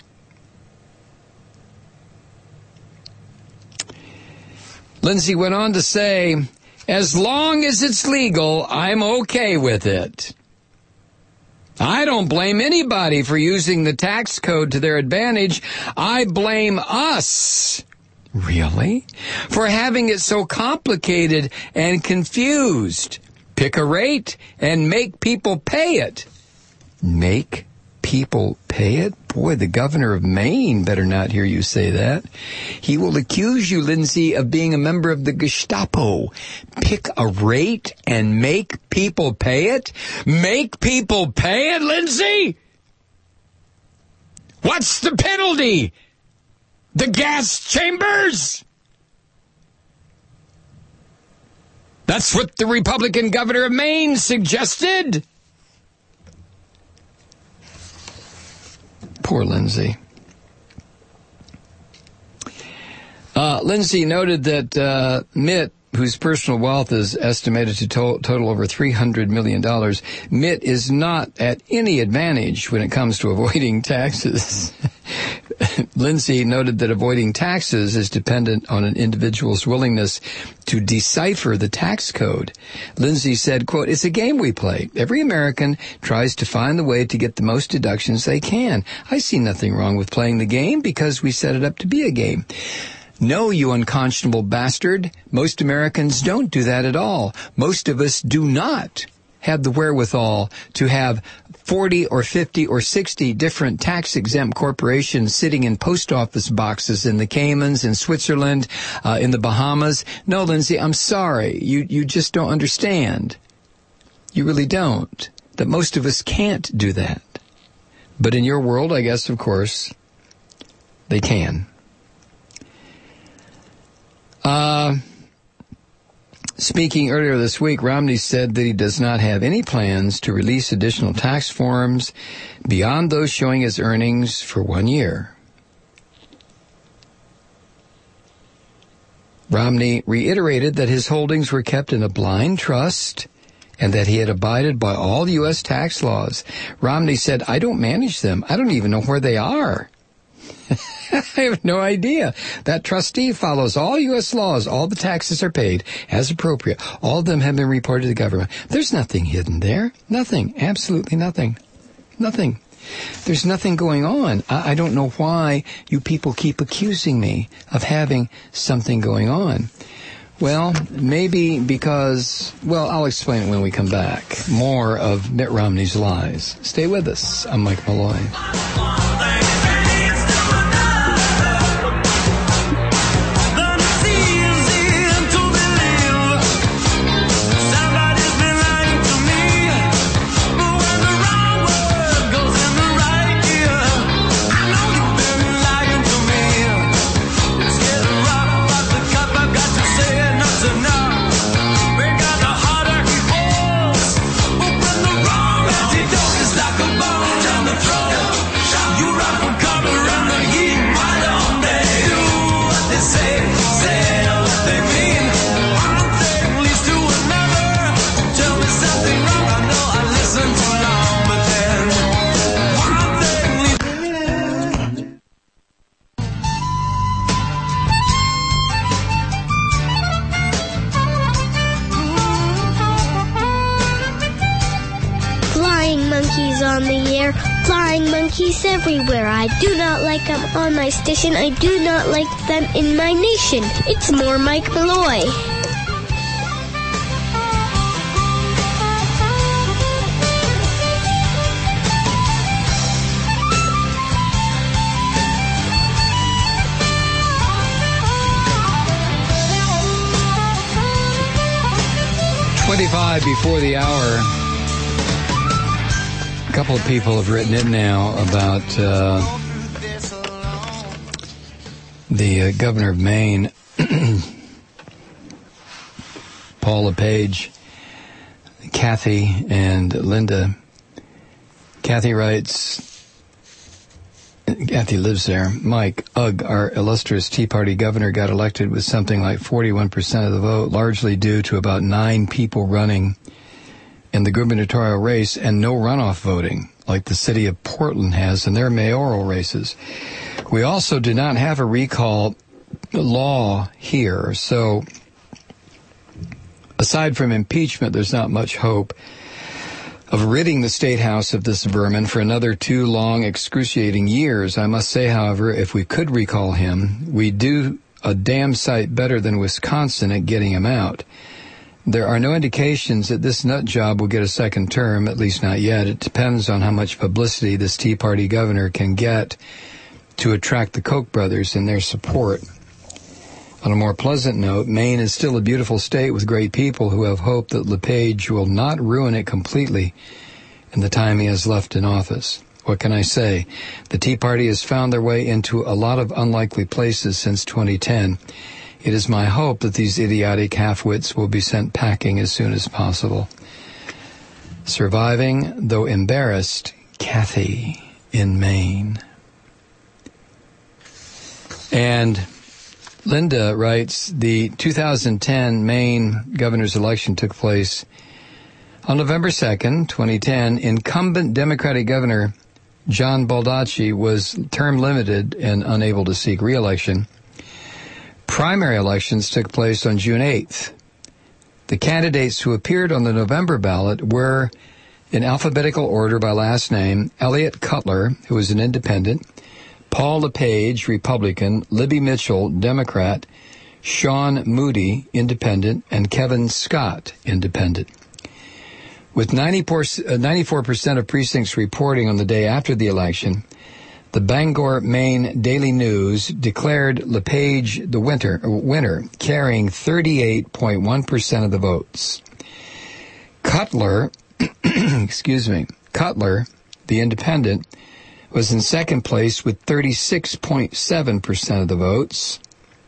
Lindsay went on to say, as long as it's legal, I'm okay with it. I don't blame anybody for using the tax code to their advantage. I blame us. Really? For having it so complicated and confused. Pick a rate and make people pay it. Make people pay it? Boy, the governor of Maine better not hear you say that. He will accuse you, Lindsay, of being a member of the Gestapo. Pick a rate and make people pay it? Make people pay it, Lindsay? What's the penalty? The gas chambers? That's what the Republican governor of Maine suggested. Poor Lindsay. Uh, Lindsay noted that uh, Mitt, whose personal wealth is estimated to to- total over three hundred million dollars, Mitt is not at any advantage when it comes to avoiding taxes. Lindsay noted that avoiding taxes is dependent on an individual's willingness to decipher the tax code. Lindsay said, quote, it's a game we play. Every American tries to find the way to get the most deductions they can. I see nothing wrong with playing the game because we set it up to be a game. No, you unconscionable bastard. Most Americans don't do that at all. Most of us do not have the wherewithal to have forty or fifty or sixty different tax-exempt corporations sitting in post office boxes in the Caymans, in Switzerland, uh, in the Bahamas. No, Lindsay, I'm sorry. You, you just don't understand. You really don't. That most of us can't do that. But in your world, I guess, of course, they can. Uh... Speaking earlier this week, Romney said that he does not have any plans to release additional tax forms beyond those showing his earnings for one year. Romney reiterated that his holdings were kept in a blind trust and that he had abided by all U S tax laws. Romney said, I don't manage them. I don't even know where they are. I have no idea. That trustee follows all U S laws. All the taxes are paid as appropriate. All of them have been reported to the government. There's nothing hidden there. Nothing. Absolutely nothing. Nothing. There's nothing going on. I, I don't know why you people keep accusing me of having something going on. Well, maybe because, well, I'll explain it when we come back. More of Mitt Romney's lies. Stay with us. I'm Mike Malloy. Everywhere. I do not like them on my station. I do not like them in my nation. It's more Mike Malloy. twenty-five before the hour. A couple of people have written in now about uh, the uh, governor of Maine, Paul LePage, Kathy, and Linda. Kathy writes, Kathy lives there. Mike, ugh, our illustrious Tea Party governor got elected with something like forty-one percent of the vote, largely due to about nine people running in the gubernatorial race and no runoff voting, like the city of Portland has in their mayoral races. We also do not have a recall law here, so aside from impeachment, there's not much hope of ridding the State House of this vermin for another two long, excruciating years. I must say, however, if we could recall him, we'd do a damn sight better than Wisconsin at getting him out. There are no indications that this nut job will get a second term, at least not yet. It depends on how much publicity this Tea Party governor can get to attract the Koch brothers and their support. On a more pleasant note, Maine is still a beautiful state with great people who have hope that LePage will not ruin it completely in the time he has left in office. What can I say? The Tea Party has found their way into a lot of unlikely places since twenty ten. It is my hope that these idiotic half-wits will be sent packing as soon as possible. Surviving, though embarrassed, Kathy in Maine. And Linda writes, the two thousand ten Maine governor's election took place on November second, twenty ten. Incumbent Democratic Governor John Baldacci was term limited and unable to seek re-election. Primary elections took place on June eighth. The candidates who appeared on the November ballot were, in alphabetical order by last name, Elliot Cutler, who was an independent, Paul LePage, Republican, Libby Mitchell, Democrat, Sean Moody, Independent, and Kevin Scott, Independent. With ninety-four percent of precincts reporting on the day after the election, the Bangor, Maine Daily News declared LePage the winner, winner carrying thirty-eight point one percent of the votes. Cutler, excuse me, Cutler, the Independent, was in second place with thirty-six point seven percent of the votes.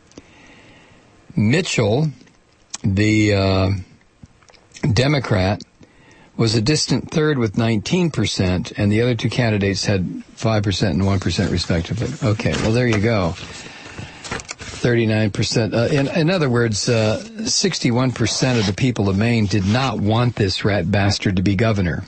Mitchell, the uh, Democrat, was a distant third with nineteen percent, and the other two candidates had five percent and one percent respectively. Okay, well, there you go. thirty-nine percent. Uh, in, in other words, uh, sixty-one percent of the people of Maine did not want this rat bastard to be governor.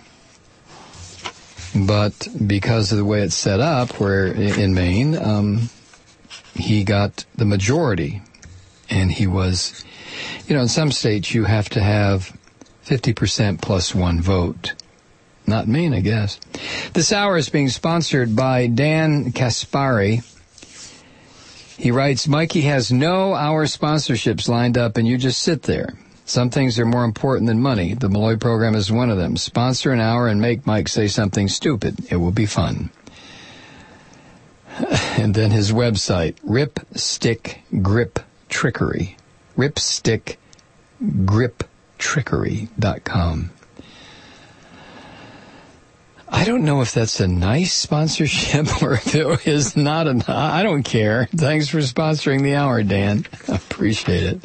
But because of the way it's set up, where in Maine, um, he got the majority. And he was, you know, in some states you have to have fifty percent plus one vote. Not Maine, I guess. This hour is being sponsored by Dan Kaspari. He writes, Mikey has no hour sponsorships lined up, and you just sit there. Some things are more important than money. The Malloy program is one of them. Sponsor an hour and make Mike say something stupid. It will be fun. And then his website, Rip Stick Grip Trickery. Ripstick Grip Trickery dot com. I don't know if that's a nice sponsorship or if it is not a... I don't care. Thanks for sponsoring the hour, Dan. I appreciate it.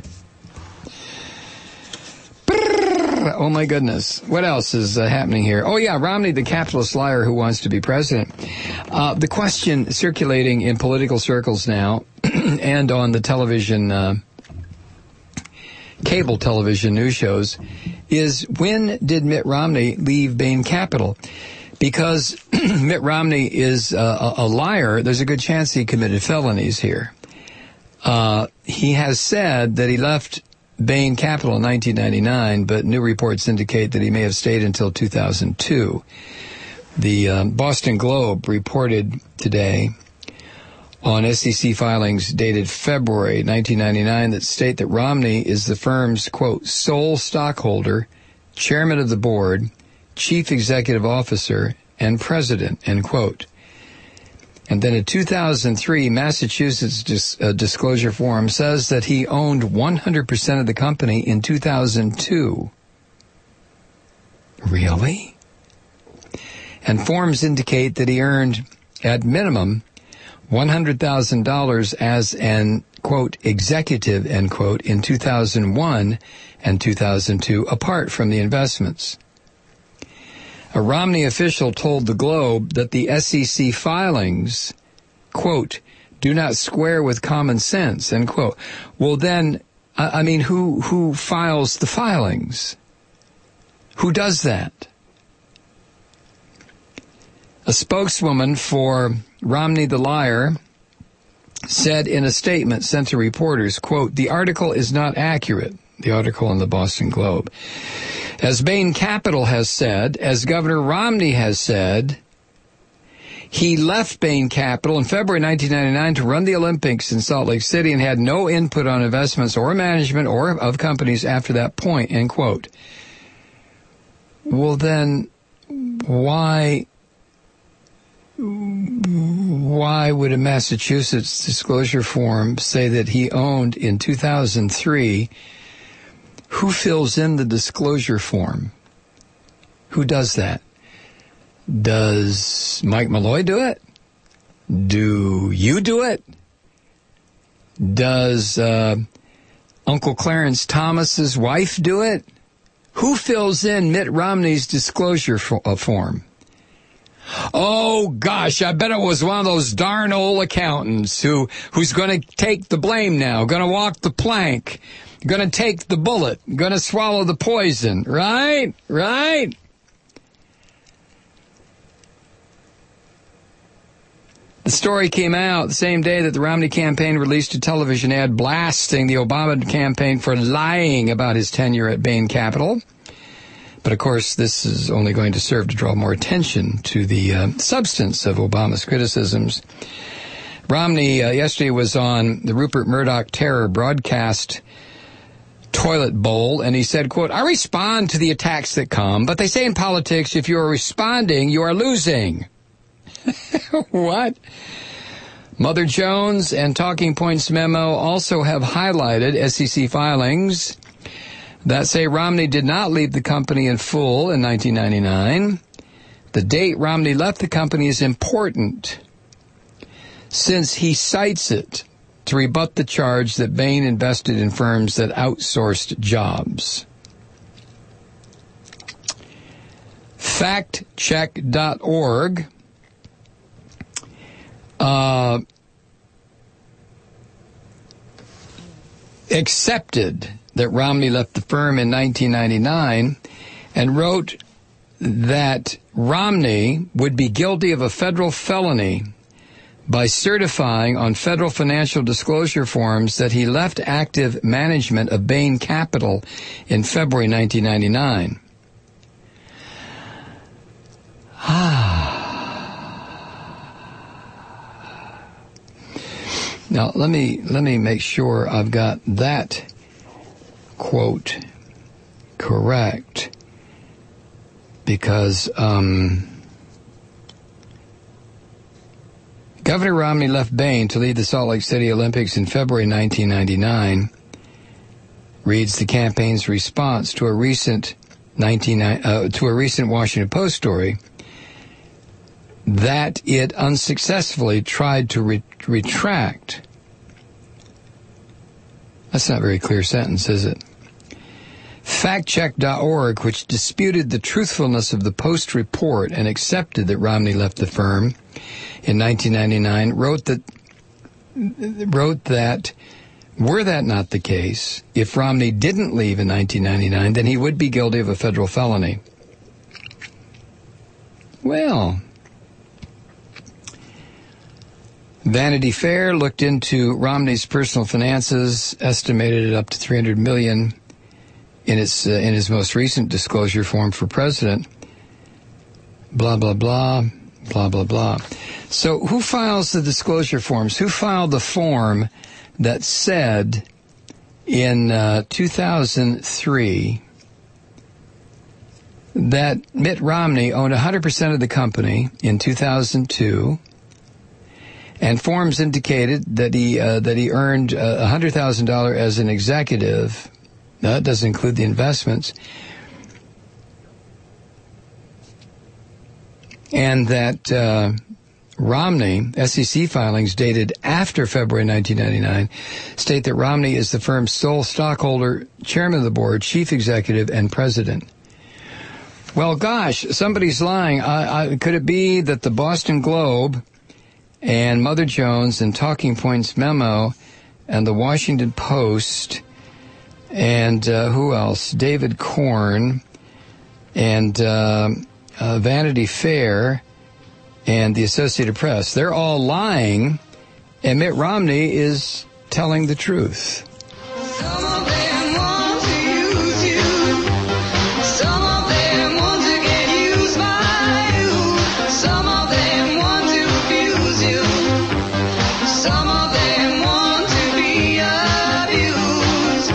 Oh, my goodness. What else is uh, happening here? Oh, yeah, Romney, the capitalist liar who wants to be president. Uh, the question circulating in political circles now and on the television, uh, cable television news shows is, when did Mitt Romney leave Bain Capital? Because Mitt Romney is uh, a liar, there's a good chance he committed felonies here. Uh, he has said that he left Bain Capital in nineteen ninety-nine, but new reports indicate that he may have stayed until two thousand two. The um, Boston Globe reported today on S E C filings dated February nineteen ninety-nine that state that Romney is the firm's, quote, sole stockholder, chairman of the board, chief executive officer, and president, end quote. And then a two thousand three Massachusetts dis- uh, disclosure form says that he owned one hundred percent of the company in two thousand two. Really? And forms indicate that he earned, at minimum, one hundred thousand dollars as an, quote, executive, end quote, in two thousand one and two thousand two, apart from the investments. A Romney official told the Globe that the S E C filings, quote, do not square with common sense, end quote. Well, then, I mean, who who files the filings? Who does that? A spokeswoman for Romney the Liar said in a statement sent to reporters, quote, the article is not accurate, the article in the Boston Globe. As Bain Capital has said, as Governor Romney has said, he left Bain Capital in February nineteen ninety-nine to run the Olympics in Salt Lake City and had no input on investments or management or of companies after that point, end quote. Well, then, why, why would a Massachusetts disclosure form say that he owned in two thousand three? Who fills in the disclosure form? Who does that? Does Mike Malloy do it? Do you do it? Does uh, Uncle Clarence Thomas's wife do it? Who fills in Mitt Romney's disclosure fo- uh, form? Oh, gosh, I bet it was one of those darn old accountants who who's going to take the blame now, going to walk the plank, going to take the bullet, going to swallow the poison, right? Right? The story came out the same day that the Romney campaign released a television ad blasting the Obama campaign for lying about his tenure at Bain Capital. But, of course, this is only going to serve to draw more attention to the uh, substance of Obama's criticisms. Romney uh, yesterday was on the Rupert Murdoch Terror broadcast toilet bowl, and he said, quote, I respond to the attacks that come, but they say in politics, if you are responding, you are losing. What? Mother Jones and Talking Points memo also have highlighted S E C filings that say Romney did not leave the company in full in nineteen ninety-nine. The date Romney left the company is important since he cites it to rebut the charge that Bain invested in firms that outsourced jobs. fact check dot org Uh, accepted that Romney left the firm in nineteen ninety-nine and wrote that Romney would be guilty of a federal felony by certifying on federal financial disclosure forms that he left active management of Bain Capital in February nineteen ninety-nine. Ah. Now, let me let me make sure I've got that quote correct, because um, Governor Romney left Bain to lead the Salt Lake City Olympics in February nineteen ninety-nine, reads the campaign's response to a recent nineteen uh, to a recent Washington Post story that it unsuccessfully tried to re- retract. That's not a very clear sentence, is it? fact check dot org, which disputed the truthfulness of the Post report and accepted that Romney left the firm in nineteen ninety-nine, wrote that wrote that were that not the case, if Romney didn't leave in nineteen ninety-nine, then he would be guilty of a federal felony. Well, Vanity Fair looked into Romney's personal finances, estimated it up to three hundred million dollars in its uh, in his most recent disclosure form for president. Blah, blah, blah, blah, blah, blah. So who files the disclosure forms? Who filed the form that said in uh, two thousand three that Mitt Romney owned one hundred percent of the company in two thousand two, and forms indicated that he uh, that he earned uh, one hundred thousand dollars as an executive? That doesn't include the investments. and that uh, Romney, S E C filings dated after February nineteen ninety-nine, state that Romney is the firm's sole stockholder, chairman of the board, chief executive, and president. Well, gosh, somebody's lying. I, I, could it be that the Boston Globe and Mother Jones and Talking Points Memo and the Washington Post and uh, who else? David Korn and uh, uh, Vanity Fair and the Associated Press, they're all lying, and Mitt Romney is telling the truth. Some of them want to use you. Some of them want to get used by you. Some of them want to abuse you. Some of them want to be abused.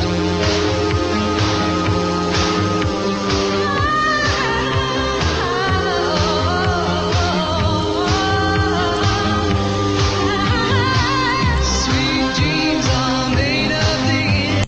Sweet dreams are made of these.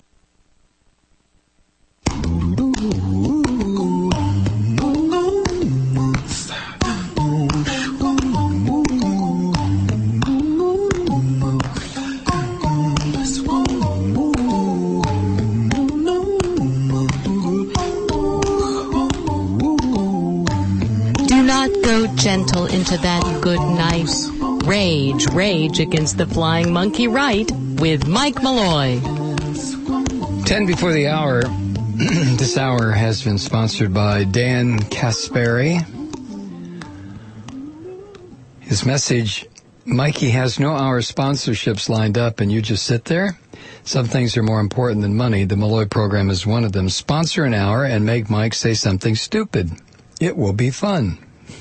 Do not go gentle into that good night. Rage, rage against the flying monkey right with Mike Malloy. Ten before the hour. This hour has been sponsored by Dan Kasperi. His message, Mikey has no hour sponsorships lined up and you just sit there? Some things are more important than money. The Malloy program is one of them. Sponsor an hour and make Mike say something stupid. It will be fun.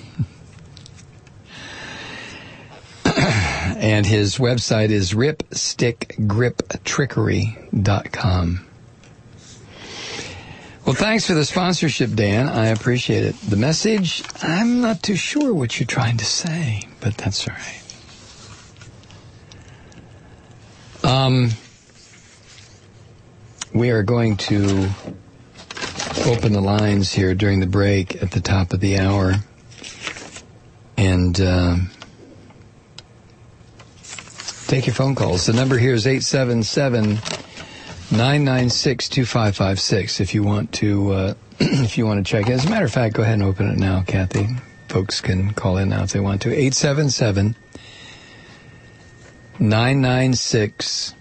And his website is rip stick grip trickery dot com. Well, thanks for the sponsorship, Dan. I appreciate it. The message, I'm not too sure what you're trying to say, but that's all right. Um, we are going to open the lines here during the break at the top of the hour. And uh, take your phone calls. The number here is eight seven seven, nine nine six, two five five six if you want to uh, if you want to check it. As a matter of fact, go ahead and open it now, Kathy. Folks can call in now if they want to. eight seven seven, nine nine six,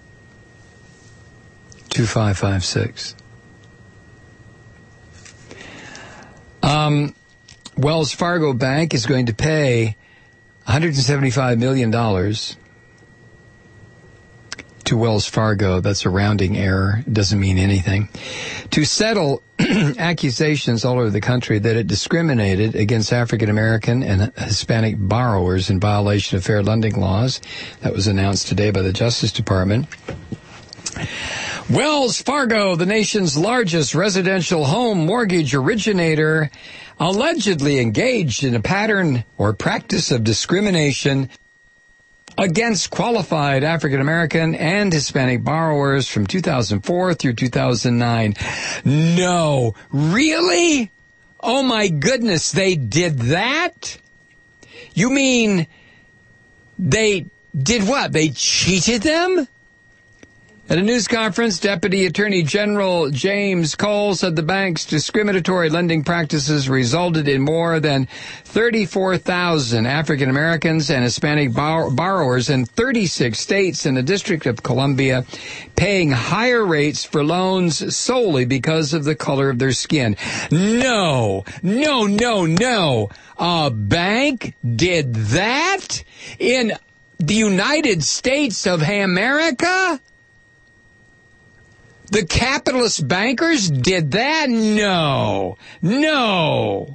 two five five six. Um, Wells Fargo Bank is going to pay one hundred seventy-five million dollars to Wells Fargo. That's a rounding error. It doesn't mean anything. To settle accusations all over the country that it discriminated against African American and Hispanic borrowers in violation of fair lending laws. That was announced today by the Justice Department. Wells Fargo, the nation's largest residential home mortgage originator, allegedly engaged in a pattern or practice of discrimination against qualified African American and Hispanic borrowers from two thousand four through two thousand nine. No, really? Oh my goodness, they did that? You mean they did what? They cheated them? At a news conference, Deputy Attorney General James Cole said the bank's discriminatory lending practices resulted in more than thirty-four thousand African Americans and Hispanic bor- borrowers in thirty-six states and the District of Columbia paying higher rates for loans solely because of the color of their skin. No, no, no, no. A bank did that in the United States of America? The capitalist bankers did that? No. No.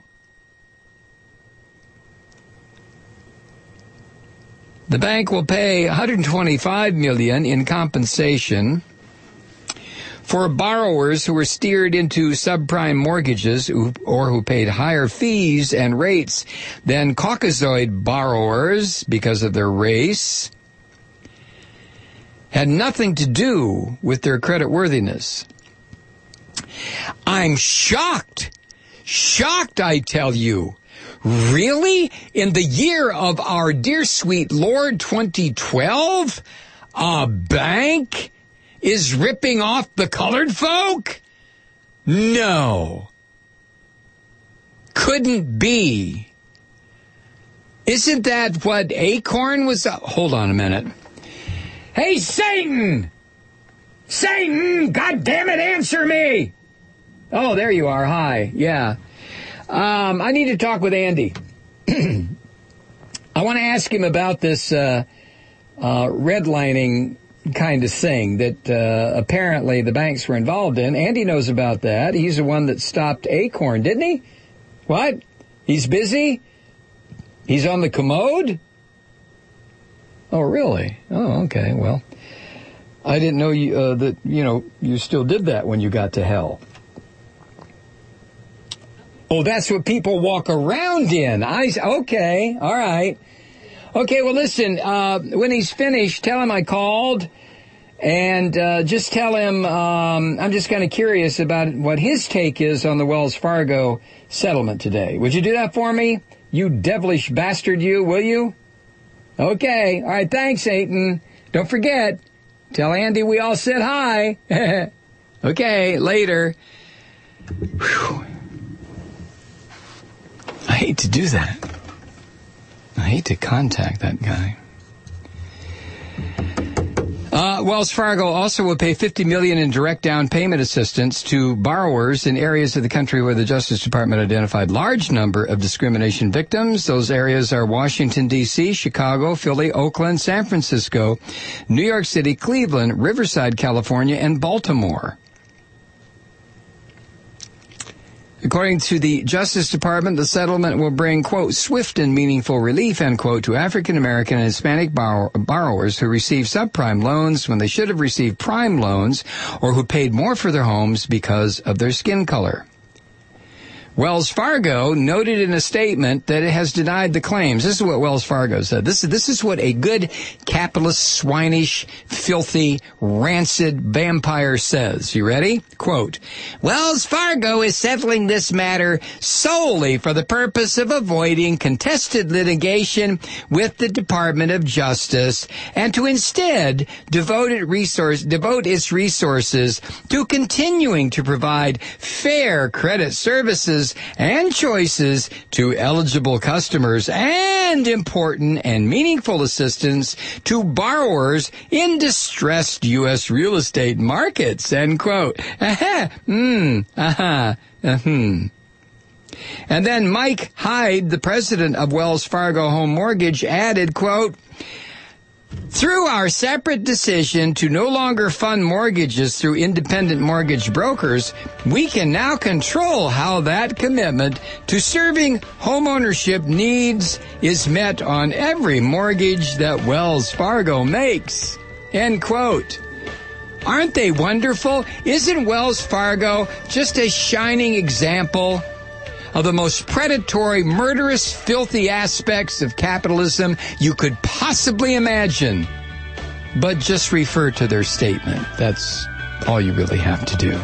The bank will pay one hundred twenty-five million dollars in compensation for borrowers who were steered into subprime mortgages or who paid higher fees and rates than Caucasoid borrowers because of their race. Had nothing to do with their creditworthiness. I'm shocked, shocked, I tell you. Really? In the year of our dear sweet Lord twenty twelve, a bank is ripping off the colored folk? No. Couldn't be. Isn't that what Acorn was? Uh, hold on a minute. Hey, Satan! Satan! God damn it, answer me! Oh, there you are. Hi. Yeah. Um, I need to talk with Andy. I want to ask him about this uh, uh, redlining kind of thing that uh, apparently the banks were involved in. Andy knows about that. He's the one that stopped Acorn, didn't he? What? He's busy? He's on the commode? Oh, really? Oh, okay. Well, I didn't know you, uh, that, you know, you still did that when you got to hell. Oh, that's what people walk around in. I, okay, all right. Okay, well, listen, uh, when he's finished, tell him I called, and uh, just tell him um, I'm just kind of curious about what his take is on the Wells Fargo settlement today. Would you do that for me? You devilish bastard, you, will you? Okay, all right, thanks, Satan. Don't forget, tell Andy we all said hi. Okay, later. Whew. I hate to do that. I hate to contact that guy. Uh, Wells Fargo also will pay fifty million dollars in direct down payment assistance to borrowers in areas of the country where the Justice Department identified large number of discrimination victims. Those areas are Washington, D C, Chicago, Philly, Oakland, San Francisco, New York City, Cleveland, Riverside, California, and Baltimore. According to the Justice Department, the settlement will bring, quote, swift and meaningful relief, end quote, to African-American and Hispanic borrow- borrowers who receive subprime loans when they should have received prime loans or who paid more for their homes because of their skin color. Wells Fargo noted in a statement that it has denied the claims. This is what Wells Fargo said. This is, this is what a good capitalist, swinish, filthy, rancid vampire says. You ready? Quote, Wells Fargo is settling this matter solely for the purpose of avoiding contested litigation with the Department of Justice and to instead devote, it resource, devote its resources to continuing to provide fair credit services and choices to eligible customers and important and meaningful assistance to borrowers in distressed U S real estate markets, end quote. Aha, mm, aha, uh-huh. And then Mike Hyde, the president of Wells Fargo Home Mortgage, added, quote, through our separate decision to no longer fund mortgages through independent mortgage brokers, we can now control how that commitment to serving homeownership needs is met on every mortgage that Wells Fargo makes. End quote. Aren't they wonderful? Isn't Wells Fargo just a shining example of the most predatory, murderous, filthy aspects of capitalism you could possibly imagine? But just refer to their statement. That's all you really have to do.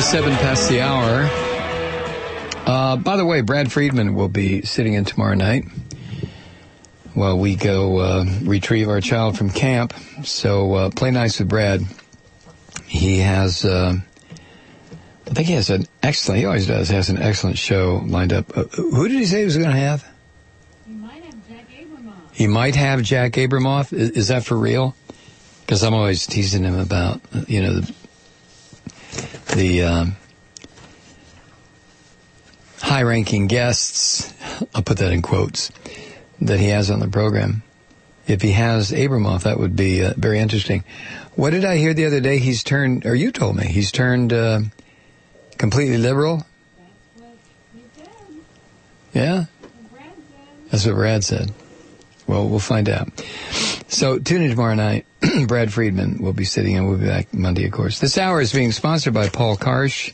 Seven past the hour. Uh, by the way, Brad Friedman will be sitting in tomorrow night while we go uh, retrieve our child from camp. So uh, play nice with Brad. He has, uh, I think he has an excellent, he always does, has an excellent show lined up. Uh, who did he say he was going to have? He might have Jack Abramoff. He might have Jack Abramoff? Is, is that for real? Because I'm always teasing him about, you know, the, the um, high-ranking guests, I'll put that in quotes, that he has on the program. If he has Abramoff, that would be uh, very interesting. What did I hear the other day? He's turned, or you told me, he's turned uh, completely liberal? That's what he said. Yeah? Brad said. That's what Brad said. Well, we'll find out. So tune in tomorrow night. Brad Friedman will be sitting, and we'll be back Monday, of course. This hour is being sponsored by Paul Karsh.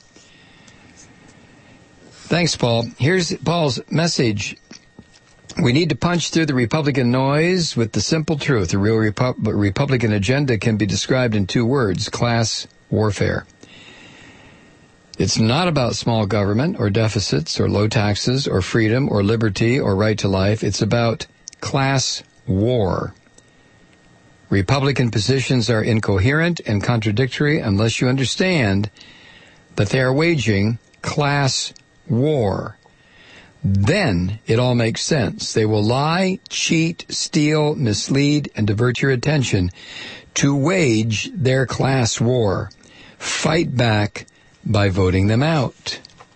Thanks, Paul. Here's Paul's message. We need to punch through the Republican noise with the simple truth. The real Repu- Republican agenda can be described in two words: class warfare. It's not about small government or deficits or low taxes or freedom or liberty or right to life. It's about class war. Republican positions are incoherent and contradictory unless you understand that they are waging class war. Then it all makes sense. They will lie, cheat, steal, mislead, and divert your attention to wage their class war. Fight back by voting them out.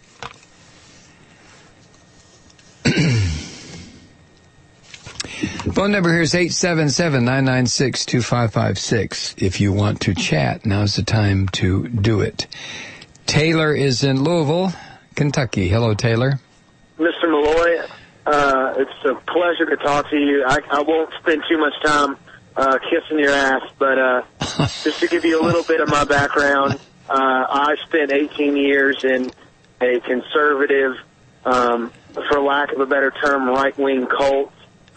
Phone number here is eight seven seven, nine nine six, two five five six. If you want to chat, now's the time to do it. Taylor is in Louisville, Kentucky. Hello, Taylor. Mister Malloy, uh, it's a pleasure to talk to you. I, I won't spend too much time uh, kissing your ass, but uh, just to give you a little bit of my background, uh, I spent eighteen years in a conservative, um, for lack of a better term, right-wing cult.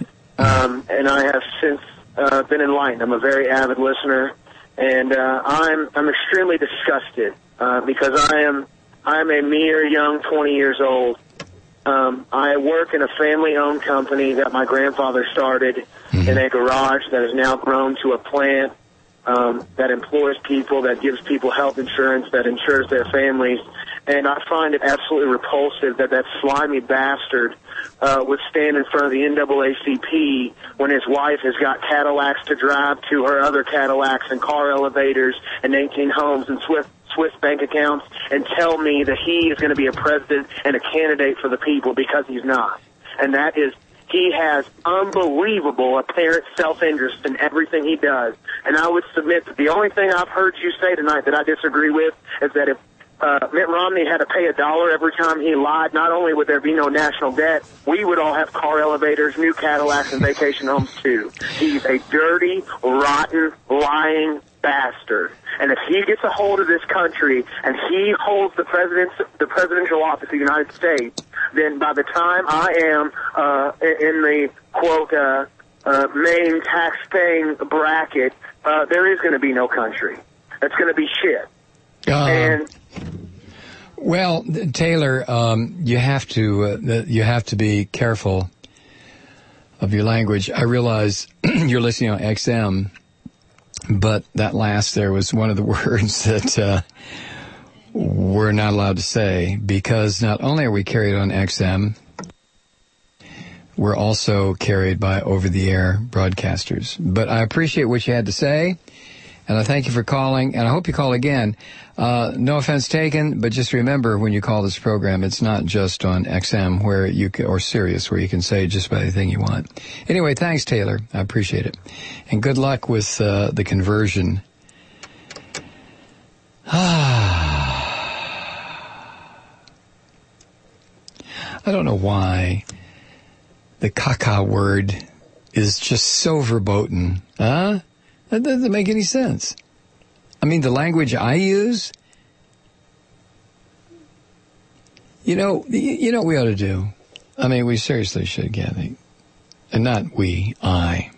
Um, and I have since uh, been enlightened. I'm a very avid listener, and uh, I'm I'm extremely disgusted uh, because I am I am a mere young twenty years old. Um, I work in a family-owned company that my grandfather started mm-hmm. in a garage that has now grown to a plant um, that employs people, that gives people health insurance, that insures their families. And I find it absolutely repulsive that that slimy bastard uh, would stand in front of the N double A C P when his wife has got Cadillacs to drive to her other Cadillacs and car elevators and eighteen homes and Swiss, Swiss bank accounts and tell me that he is going to be a president and a candidate for the people, because he's not. And that is, he has unbelievable apparent self-interest in everything he does. And I would submit that the only thing I've heard you say tonight that I disagree with is that if Uh, Mitt Romney had to pay a dollar every time he lied, not only would there be no national debt, we would all have car elevators, new Cadillacs, and vacation homes, too. He's a dirty, rotten, lying bastard. And if he gets a hold of this country and he holds the president's, the presidential office of the United States, then by the time I am uh, in the, quote, uh, uh, main tax-paying bracket, uh, there is going to be no country. It's going to be shit. Uh, and well, Taylor, um, you have to uh, you have to be careful of your language. I realize you're listening on X M, but that last there was one of the words that uh, we're not allowed to say, because not only are we carried on X M, we're also carried by over-the-air broadcasters. But I appreciate what you had to say. And I thank you for calling, and I hope you call again. Uh, no offense taken, but just remember when you call this program, it's not just on X M where you can, or Sirius, where you can say just about anything you want. Anyway, thanks, Taylor. I appreciate it. And good luck with uh, the conversion. I don't know why the caca word is just so verboten. Huh? That doesn't make any sense. I mean, the language I use, you know, you know what we ought to do? I mean, we seriously should, Kathy. And not we, I.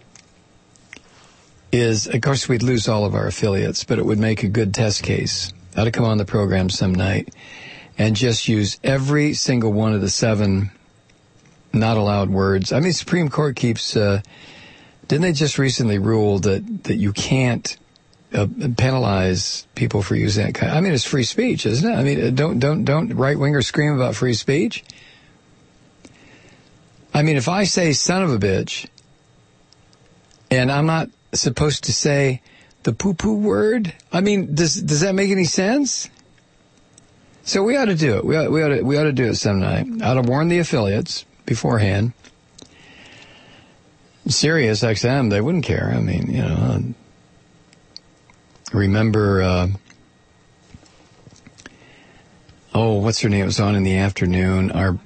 Is, of course, we'd lose all of our affiliates, but it would make a good test case. ought to come on the program some night and just use every single one of the seven not allowed words. I mean, Supreme Court keeps, uh, didn't they just recently rule that, that you can't uh, penalize people for using that kind of, I mean, it's free speech, isn't it? I mean, don't, don't, don't right-wingers scream about free speech? I mean, if I say son of a bitch, and I'm not supposed to say the poo-poo word, I mean, does does that make any sense? So we ought to do it. We ought, we ought to we ought to do it some night. I ought to warn the affiliates beforehand. Sirius X M, they wouldn't care. I mean, you know. Remember, uh, oh, what's her name? It was on in the afternoon. Our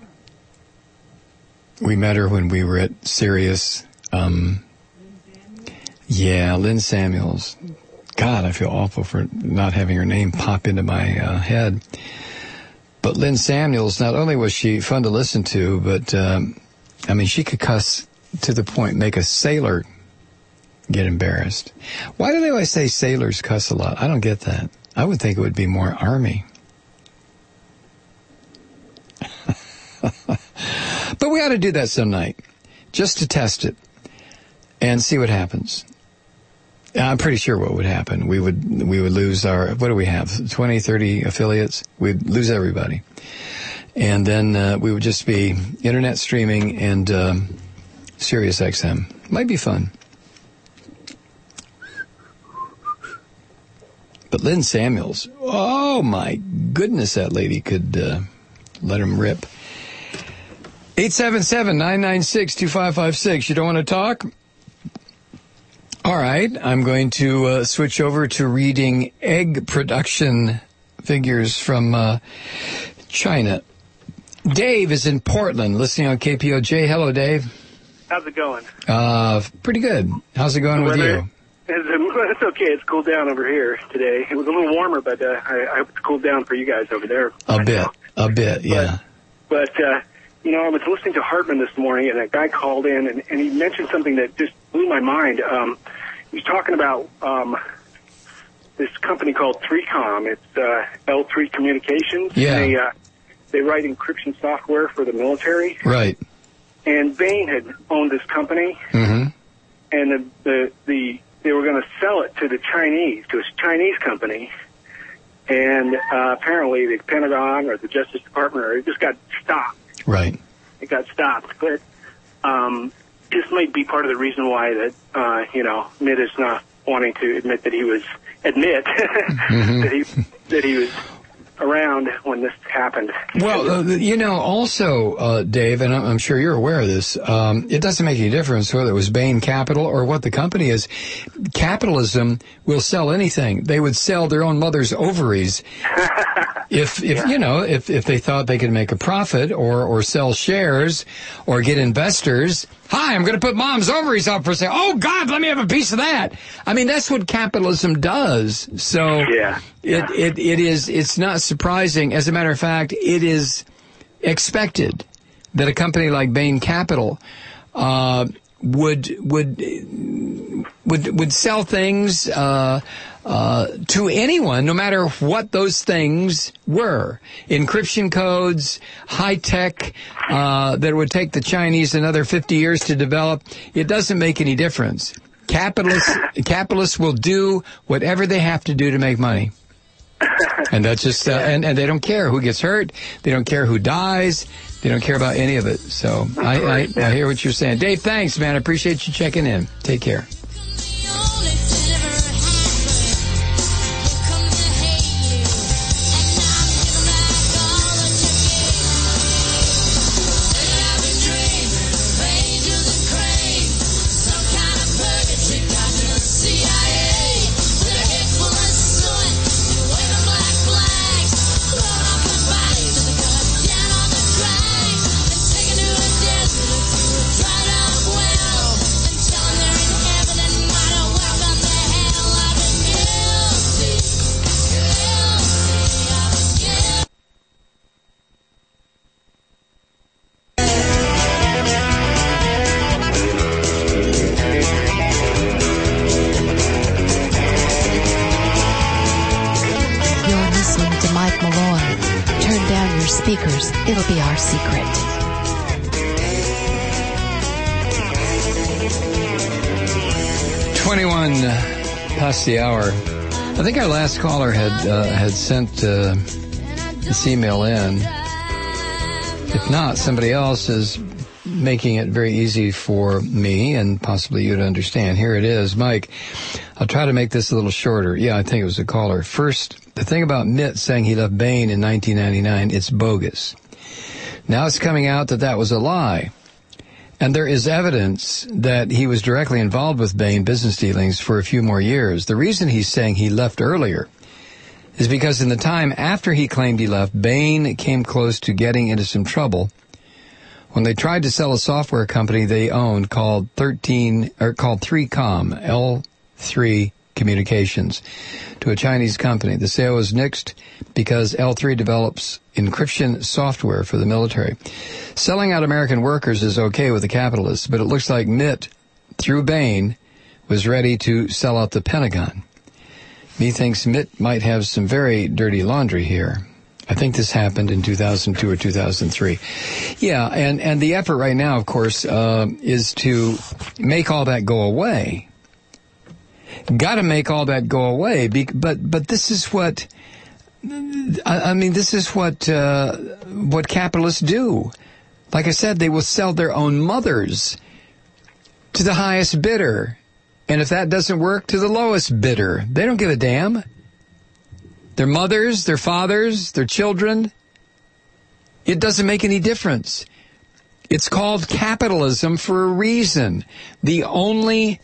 we met her when we were at Sirius. Um, yeah, Lynn Samuels. God, I feel awful for not having her name pop into my uh, head. But Lynn Samuels, not only was she fun to listen to, but, um, I mean, she could cuss to the point, make a sailor get embarrassed. Why do they always say sailors cuss a lot? I don't get that. I would think it would be more Army. But we ought to do that some night, just to test it and see what happens. I'm pretty sure what would happen. We would we would lose our, what do we have, twenty, thirty affiliates? We'd lose everybody. And then uh, we would just be internet streaming and um, Sirius X M. Might be fun. But Lynn Samuels, oh my goodness, that lady could uh, let him rip. eight seven seven, nine nine six, two five five six. You don't want to talk? All right, I'm going to uh, switch over to reading egg production figures from uh, China. Dave is in Portland, listening on K P O J. Hello, Dave. How's it going? Uh, pretty good. How's it going with you? It's, it's okay. It's cooled down over here today. It was a little warmer, but uh, I, I hope it's cooled down for you guys over there. A bit, a bit, yeah. But, but uh, you know, I was listening to Hartman this morning, and a guy called in, and, and he mentioned something that just blew my mind. Um, he was talking about um, this company called three com. It's uh, L three Communications. Yeah. They, uh, they write encryption software for the military. Right. And Bain had owned this company, mm-hmm. and the, the, the they were going to sell it to the Chinese, to a Chinese company. And uh, apparently the Pentagon or the Justice Department, or it just got stopped. Right. It got stopped. But um, this might be part of the reason why that, uh, you know, Mitt is not wanting to admit that he was, admit mm-hmm. that he that he was around when this happened. Well, uh, you know, also, uh, Dave, and I'm, I'm sure you're aware of this, um, it doesn't make any difference whether it was Bain Capital or what the company is. Capitalism will sell anything. They would sell their own mother's ovaries if, if yeah. you know, if, if they thought they could make a profit or, or sell shares or get investors. Hi, I'm going to put mom's ovaries up for sale. Oh, God, let me have a piece of that. I mean, that's what capitalism does. So yeah. it, it, it is, it's not surprising. As a matter of fact, it is expected that a company like Bain Capital, uh, would, would, would, would sell things, uh, uh, to anyone, no matter what those things were. Encryption codes, high tech, uh, that would take the Chinese another fifty years to develop. It doesn't make any difference. Capitalists, capitalists will do whatever they have to do to make money. And that's just, uh, and, and they don't care who gets hurt. They don't care who dies. They don't care about any of it. So I, I, I hear what you're saying. Dave, thanks, man. I appreciate you checking in. Take care. Try it out well and tell them they're in heaven. It'll be our secret. twenty-one past the hour. I think our last caller had uh, had sent uh, this email in. If not, somebody else is making it very easy for me and possibly you to understand. Here it is. Mike, I'll try to make this a little shorter. Yeah, I think it was a caller. First, the thing about Mitt saying he left Bain in nineteen ninety-nine, it's bogus. Now it's coming out that that was a lie. And there is evidence that he was directly involved with Bain business dealings for a few more years. The reason he's saying he left earlier is because in the time after he claimed he left, Bain came close to getting into some trouble when they tried to sell a software company they owned called thirteen or called three com, L three Communications, to a Chinese company. The sale was nixed because L three develops encryption software for the military. Selling out American workers is okay with the capitalists, but it looks like Mitt, through Bain, was ready to sell out the Pentagon. Me thinks Mitt might have some very dirty laundry here. I think this happened in two thousand two or two thousand three. Yeah, and, and the effort right now, of course, uh, is to make all that go away. Got to make all that go away. But but this is what I, I mean. This is what uh, what capitalists do. Like I said, they will sell their own mothers to the highest bidder, and if that doesn't work, to the lowest bidder. They don't give a damn. Their mothers, their fathers, their children. It doesn't make any difference. It's called capitalism for a reason. The only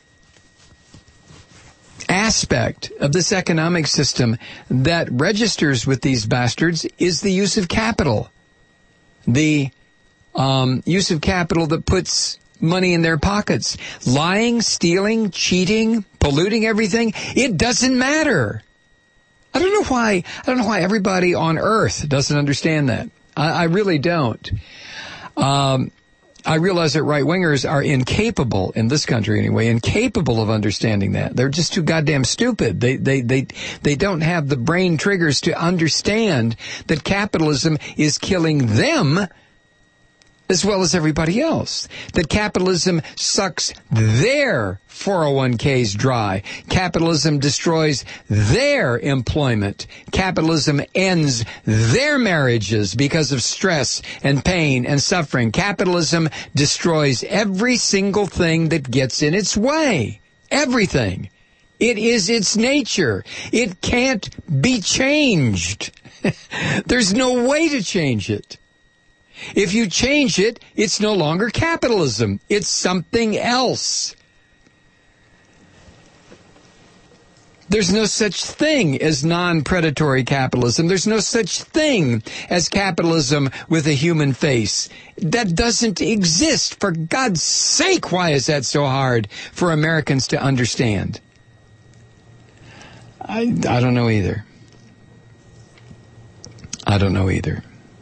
aspect of this economic system that registers with these bastards is the use of capital. The um, use of capital that puts money in their pockets. Lying, stealing, cheating, polluting everything, it doesn't matter. I don't know why, I don't know why everybody on earth doesn't understand that. I, I really don't. Um, I realize that right-wingers are incapable, in this country anyway, incapable of understanding that. They're just too goddamn stupid. They, they, they, they don't have the brain triggers to understand that capitalism is killing them as well as everybody else. That capitalism sucks their four oh one k's dry. Capitalism destroys their employment. Capitalism ends their marriages because of stress and pain and suffering. Capitalism destroys every single thing that gets in its way. Everything. It is its nature. It can't be changed. There's no way to change it. If you change it, it's no longer capitalism. It's something else. There's no such thing as non-predatory capitalism. There's no such thing as capitalism with a human face. That doesn't exist. For God's sake, why is that so hard for Americans to understand? I, I don't know either. I don't know either.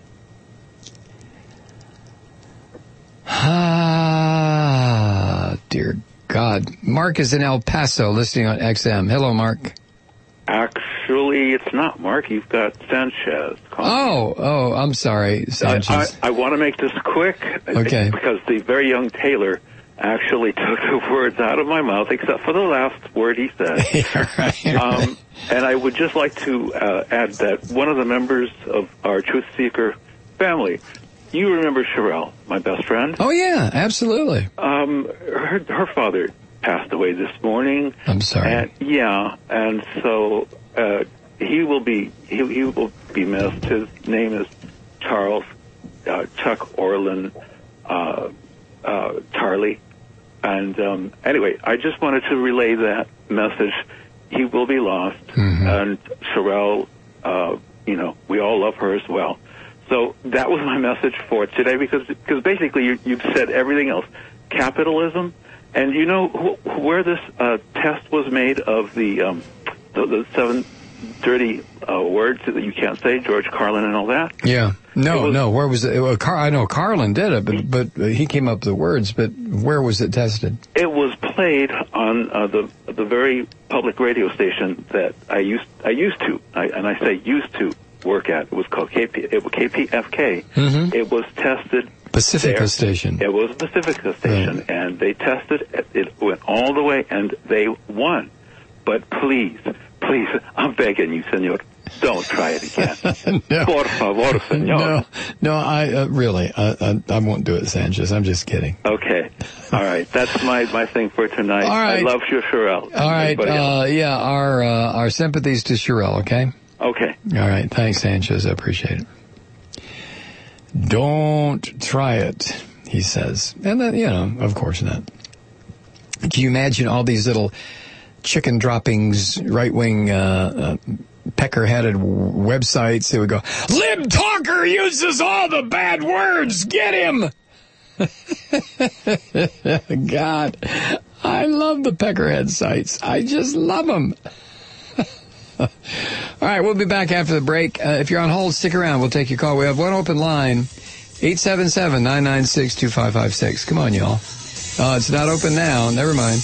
Ah, dear God. Mark is in El Paso listening on X M. Hello, Mark. Actually, it's not Mark. You've got Sanchez calling. Oh, oh, I'm sorry, Sanchez. I, I, I want to make this quick. Okay. Because the very young Taylor actually took the words out of my mouth, except for the last word he said. Yeah, right, right. Um, and I would just like to uh, add that one of the members of our Truth Seeker family, you remember Sherelle, my best friend? Oh, yeah, absolutely. Um, her, her father passed away this morning. I'm sorry. And, yeah, and so uh, he will be he, he will be missed. His name is Charles uh, Chuck Orland uh, uh, Charlie. And um, anyway, I just wanted to relay that message. He will be lost, mm-hmm. and Sherelle, uh, you know, we all love her as well. So that was my message for today, because because basically you, you've said everything else. Capitalism, and you know wh- where this uh, test was made of the um, the, the seven dirty uh, words that you can't say, George Carlin and all that. Yeah, no, was, no. Where was it? Well, Car- I know Carlin did it, but but he came up with the words. But where was it tested? It was played on uh, the the very public radio station that I used I used to, I, and I say used to. work at. It was called K P, it was K P F K. Mm-hmm. It was tested Pacifica there. Station. It was Pacifica Station, Right. and they tested it. It went all the way, and they won. But please, please, I'm begging you, senor, don't try it again. No. Por favor, senor. No, no, I uh, really, I, I, I won't do it, Sanchez. I'm just kidding. Okay. All right. That's my, my thing for tonight. All right. I love you, Sherelle. All right, uh, yeah, our uh, our sympathies to Sherelle, okay? Okay. All right, thanks, Sanchez. I appreciate it. Don't try it, he says. And then, you know, of course not. Can you imagine all these little chicken droppings, right-wing, uh, uh, pecker-headed w- websites that would go, Lib Talker uses all the bad words, get him! God, I love the peckerhead sites. I just love them. All right, we'll be back after the break. Uh, if you're on hold, stick around. We'll take your call. We have one open line, eight seven seven, nine nine six, two five five six. Come on, y'all. Uh, it's not open now. Never mind.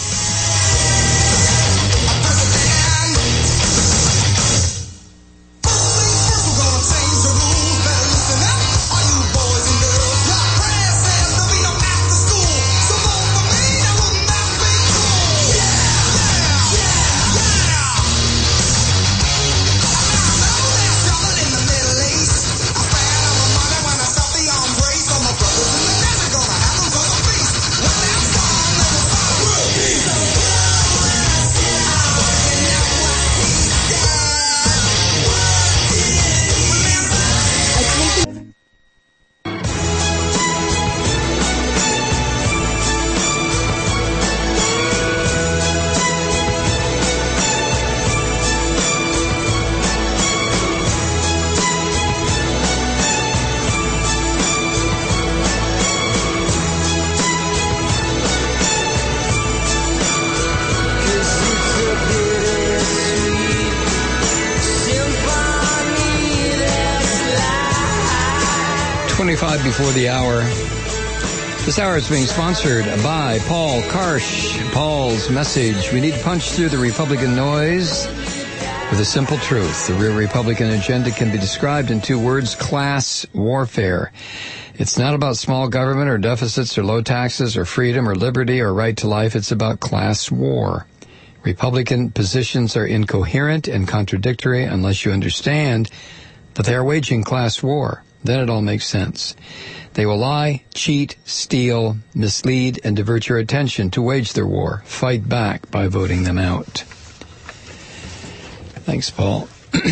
twenty-five before the hour. This hour is being sponsored by Paul Karsh. Paul's message: we need to punch through the Republican noise with a simple truth. The real Republican agenda can be described in two words: class warfare. It's not about small government or deficits or low taxes or freedom or liberty or right to life. It's about class war. Republican positions are incoherent and contradictory unless you understand that they are waging class war. Then it all makes sense. They will lie, cheat, steal, mislead, and divert your attention to wage their war. Fight back by voting them out. Thanks, Paul.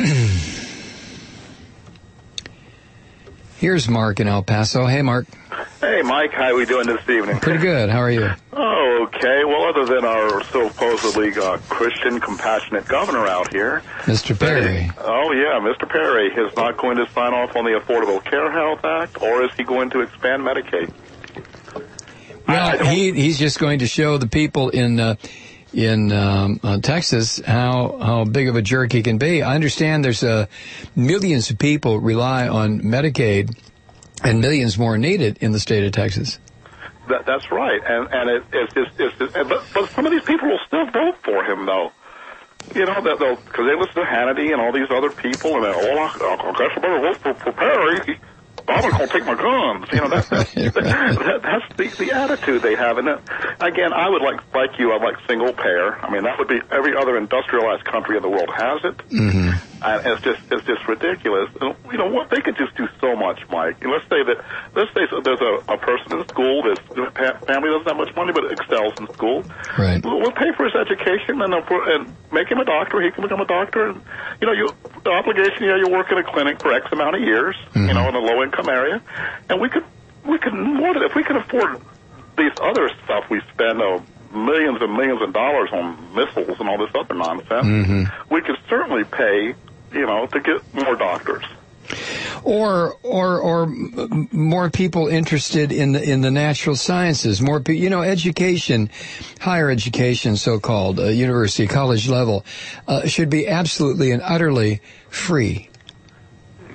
Here's Mark in El Paso. Hey, Mark. Hey, Mike. How are we doing this evening? Pretty good. How are you? Oh, okay. Well, other than our supposedly uh, Christian, compassionate governor out here. Mister Perry. Oh, yeah, Mister Perry is not going to sign off on the Affordable Care Health Act, or is he going to expand Medicaid? Well, he he's just going to show the people in uh, in um, uh, Texas how how big of a jerk he can be. I understand there's uh, millions of people rely on Medicaid, and millions more needed in the state of Texas. That, that's right, and and it, it's just it's just, but but some of these people will still vote for him though. You know, that they'll because they listen to Hannity and all these other people, and they're, oh, I, I guess I better vote for, for Perry. I'm going to take my guns. You know, that, that, right, that, that, that's the, the attitude they have. And that, again, I would like, like you, I'd like single payer. I mean, that would be, every other industrialized country in the world has it. Mm-hmm. And it's just, it's just ridiculous. And, you know what? They could just do so much, Mike. And let's say that, let's say so there's a, a person in school that's, family doesn't have much money, but excels in school. Right. We'll, we'll pay for his education and, and make him a doctor. He can become a doctor. And, you know, you, the obligation, you know, you work in a clinic for X amount of years, mm-hmm. you know, in a low income area, and we could we could more than if we could afford these other stuff we spend uh, millions and millions of dollars on missiles and all this other nonsense. Mm-hmm. We could certainly pay, you know, to get more doctors. Or, or, or more people interested in the, in the natural sciences. More people, you know, education, higher education, so-called, uh, university, college level, uh, should be absolutely and utterly free.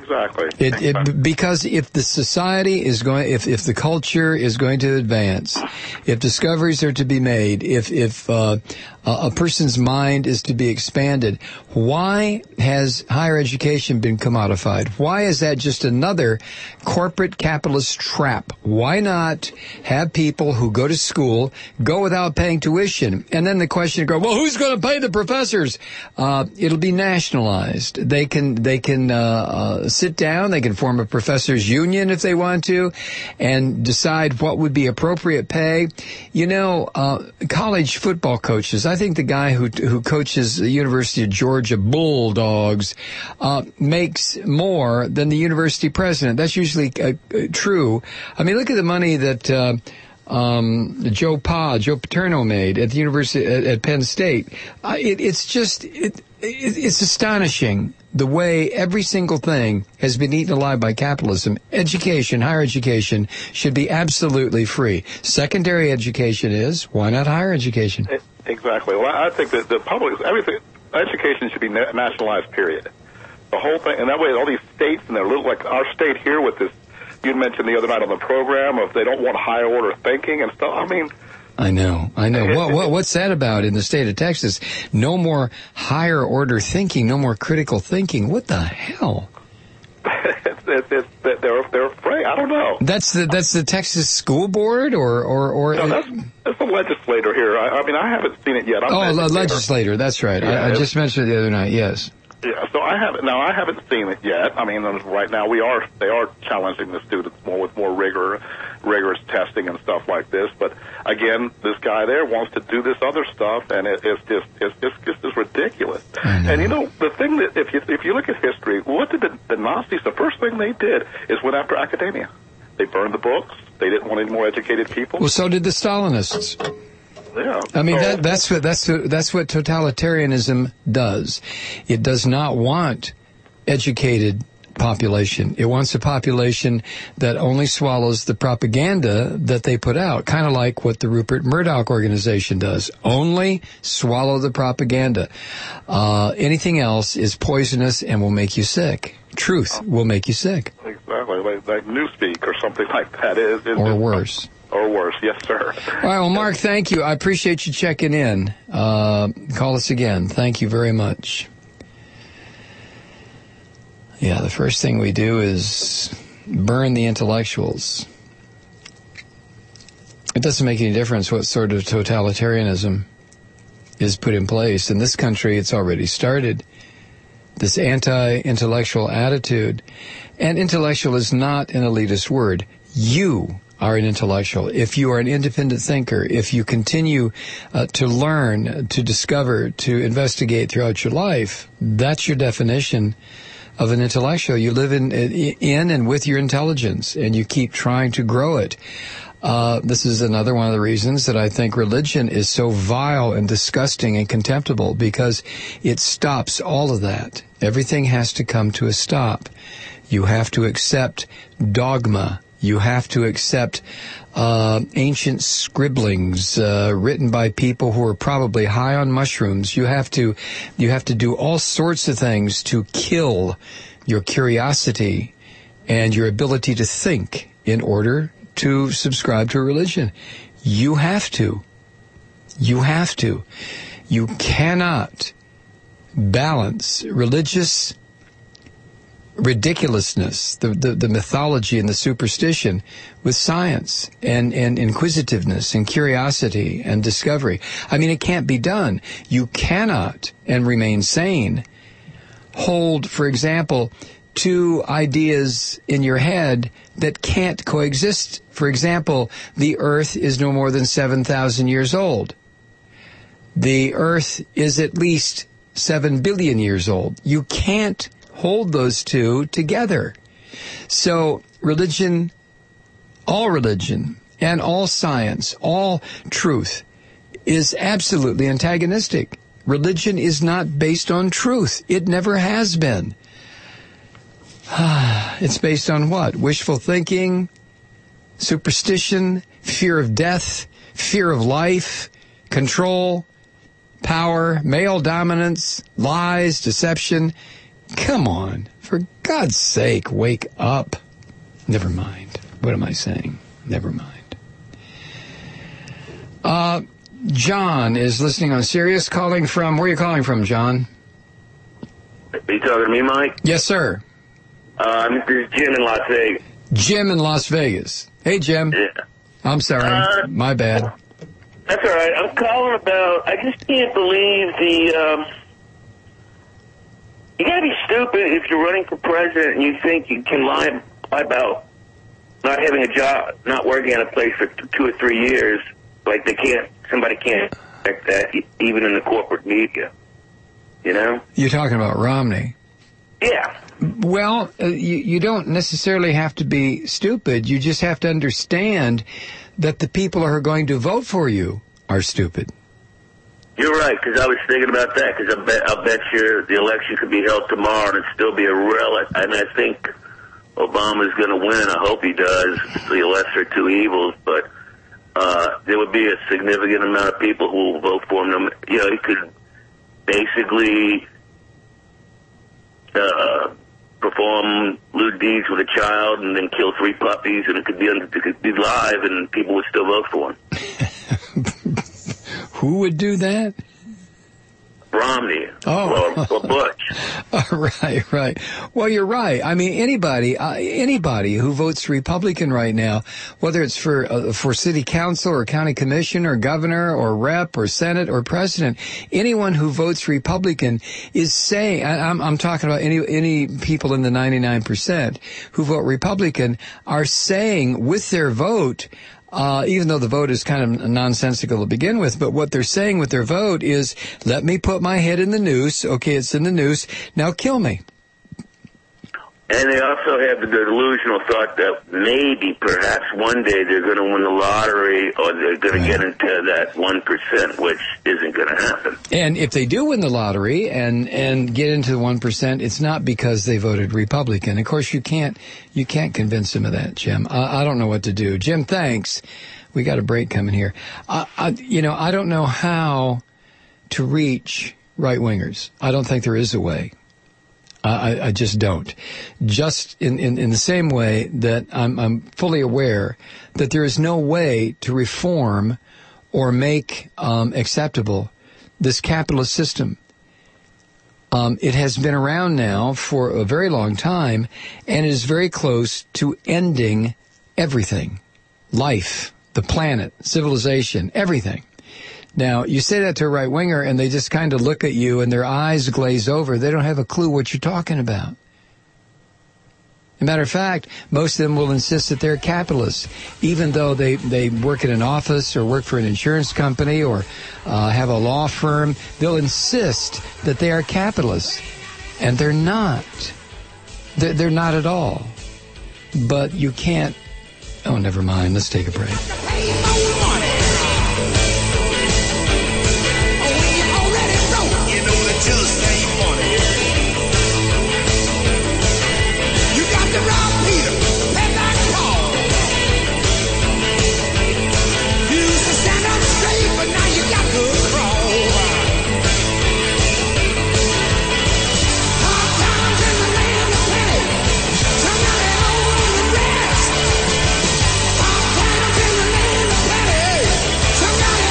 Exactly. It, it, because if the society is going, if, if the culture is going to advance, if discoveries are to be made, if, if, uh, a person's mind is to be expanded, why has higher education been commodified? Why is that just another corporate capitalist trap? Why not have people who go to school go without paying tuition? And then the question goes, well, who's going to pay the professors? Uh, it'll be nationalized. They can, they can, uh, uh, sit down, they can form a professors union if they want to, and decide what would be appropriate pay. You know, uh, college football coaches, I think the guy who who coaches the University of Georgia Bulldogs uh, makes more than the university president. That's usually uh, uh, true. I mean, look at the money that uh, um, Joe Pa, Joe Paterno made at the University at, at Penn State. Uh, it, it's just it, it, it's astonishing the way every single thing has been eaten alive by capitalism. Education, higher education, should be absolutely free. Secondary education is. Why not higher education? Exactly. Well, I think that the public, everything, education should be na- nationalized, period. The whole thing, and that way all these states, and they're little, like our state here with this, you mentioned the other night on the program, of they don't want higher order thinking and stuff. I mean, I know, I know. What, what, what's that about in the state of Texas? No more higher order thinking, no more critical thinking. What the hell? it's, it's, it's, they're they're afraid. I don't know. That's the that's the Texas School Board, or or or. No, that's, that's the legislator here. I, I mean, I haven't seen it yet. I'm oh, the legislator. That's right. Yeah, I, I just mentioned it the other night. Yes. Yeah, so I haven't. Now I haven't seen it yet. I mean, right now we are they are challenging the students more with more rigor, rigorous testing and stuff like this. But again, this guy there wants to do this other stuff, and it, it's just it's it's just it's ridiculous. And you know, the thing that if you if you look at history, what did the, the Nazis? The first thing they did is went after academia. They burned the books. They didn't want any more educated people. Well, so did the Stalinists. Yeah. I mean, so, that, that's what that's what, that's what totalitarianism does. It does not want educated population. It wants a population that only swallows the propaganda that they put out, kind of like what the Rupert Murdoch organization does. Only swallow the propaganda. Uh, anything else is poisonous and will make you sick. Truth will make you sick. Exactly, like, like Newspeak or something like that. Is, is or worse. Or worse, yes, sir. All right, well, Mark, thank you. I appreciate you checking in. Uh, call us again. Thank you very much. Yeah, the first thing we do is burn the intellectuals. It doesn't make any difference what sort of totalitarianism is put in place. In this country, it's already started. This anti-intellectual attitude. And intellectual is not an elitist word. You are an intellectual. If you are an independent thinker, if you continue uh, to learn, to discover, to investigate throughout your life, that's your definition of an intellectual. You live in in and with your intelligence, and you keep trying to grow it. Uh, this is another one of the reasons that I think religion is so vile and disgusting and contemptible, because it stops all of that. Everything has to come to a stop. You have to accept dogma. You have to accept uh, ancient scribblings uh, written by people who are probably high on mushrooms. You have to, you have to do all sorts of things to kill your curiosity and your ability to think in order to subscribe to a religion. You have to. You have to. You cannot balance religious ridiculousness, the, the, the mythology and the superstition, with science and, and inquisitiveness and curiosity and discovery. I mean, it can't be done. You cannot, and remain sane, hold, for example, two ideas in your head that can't coexist. For example, the Earth is no more than seven thousand years old. The Earth is at least seven billion years old. You can't hold those two together. So religion, all religion, and all science, all truth is absolutely antagonistic. Religion is not based on truth. It never has been. It's based on what? Wishful thinking, superstition, fear of death, fear of life, control, power, male dominance, lies, deception. Come on. For God's sake, wake up. Never mind. What am I saying? Never mind. Uh, John is listening on Sirius, calling from, where are you calling from, John? Are you talking to me, Mike? Yes, sir. Uh, this is Jim in Las Vegas. Jim in Las Vegas. Hey, Jim. Yeah. I'm sorry. Uh, My bad. That's all right. I'm calling about, I just can't believe the, um, you gotta be stupid if you're running for president and you think you can lie, lie about not having a job, not working at a place for two or three years. Like they can't, somebody can't expect that even in the corporate media. You know? You're talking about Romney. Yeah. Well, uh, you, you don't necessarily have to be stupid. You just have to understand that the people who are going to vote for you are stupid. You're right, because I was thinking about that, because I bet, I bet you the election could be held tomorrow and it'd still be a relic. And I think Obama's going to win. I hope he does. The lesser of two evils, but uh, there would be a significant amount of people who will vote for him. You know, he could basically uh, perform lewd deeds with a child and then kill three puppies, and it could be it could be live, and people would still vote for him. Who would do that? Romney. Oh. Or, or Bush. Oh, right, right. Well, you're right. I mean, anybody, uh, anybody who votes Republican right now, whether it's for uh, for city council or county commission or governor or rep or senate or president, anyone who votes Republican is saying, I, I'm, I'm talking about any any people in the ninety-nine percent who vote Republican are saying with their vote, Uh, even though the vote is kind of nonsensical to begin with, but what they're saying with their vote is, let me put my head in the noose. Okay, it's in the noose. Now kill me. And they also have the delusional thought that maybe, perhaps, one day they're going to win the lottery or they're going to get into that one percent, which isn't going to happen. And if they do win the lottery and, and get into the one percent, it's not because they voted Republican. Of course, you can't you can't convince them of that, Jim. I, I don't know what to do. Jim, thanks. We got a break coming here. I, I, you know, I don't know how to reach right-wingers. I don't think there is a way. I, I just don't. Just in, in, in the same way that I'm, I'm fully aware that there is no way to reform or make um, acceptable this capitalist system. Um, it has been around now for a very long time and is very close to ending everything. Life, the planet, civilization, everything. Now, you say that to a right-winger, and they just kind of look at you, and their eyes glaze over. They don't have a clue what you're talking about. As a matter of fact, most of them will insist that they're capitalists, even though they, they work in an office or work for an insurance company or uh, have a law firm. They'll insist that they are capitalists, and they're not. They're, they're not at all. But you can't... Oh, never mind. Let's take a break. Just ain't money. You got to rob Peter, pay back Paul. You used to stand up straight, but now you got to crawl. Hard times in the land of penny. Somebody over the rest. Hard times in the land of penny. Somebody.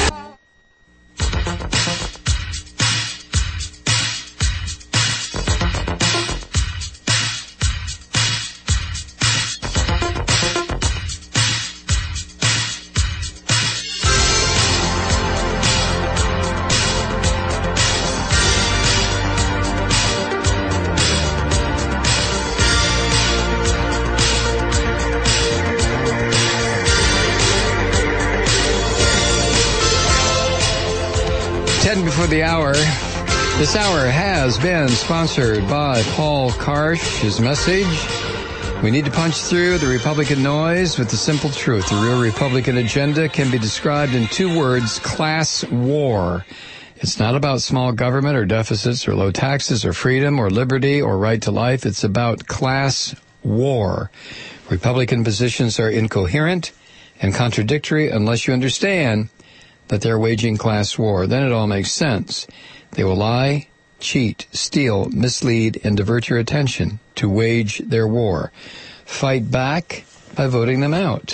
ten before the hour. This hour has been sponsored by Paul Karsh. His message: we need to punch through the Republican noise with the simple truth. The real Republican agenda can be described in two words: class war. It's not about small government or deficits or low taxes or freedom or liberty or right to life. It's about class war. Republican positions are incoherent and contradictory unless you understand that they're waging class war. Then it all makes sense. They will lie cheat, steal, mislead, and divert your attention to wage their war. Fight back by voting them out.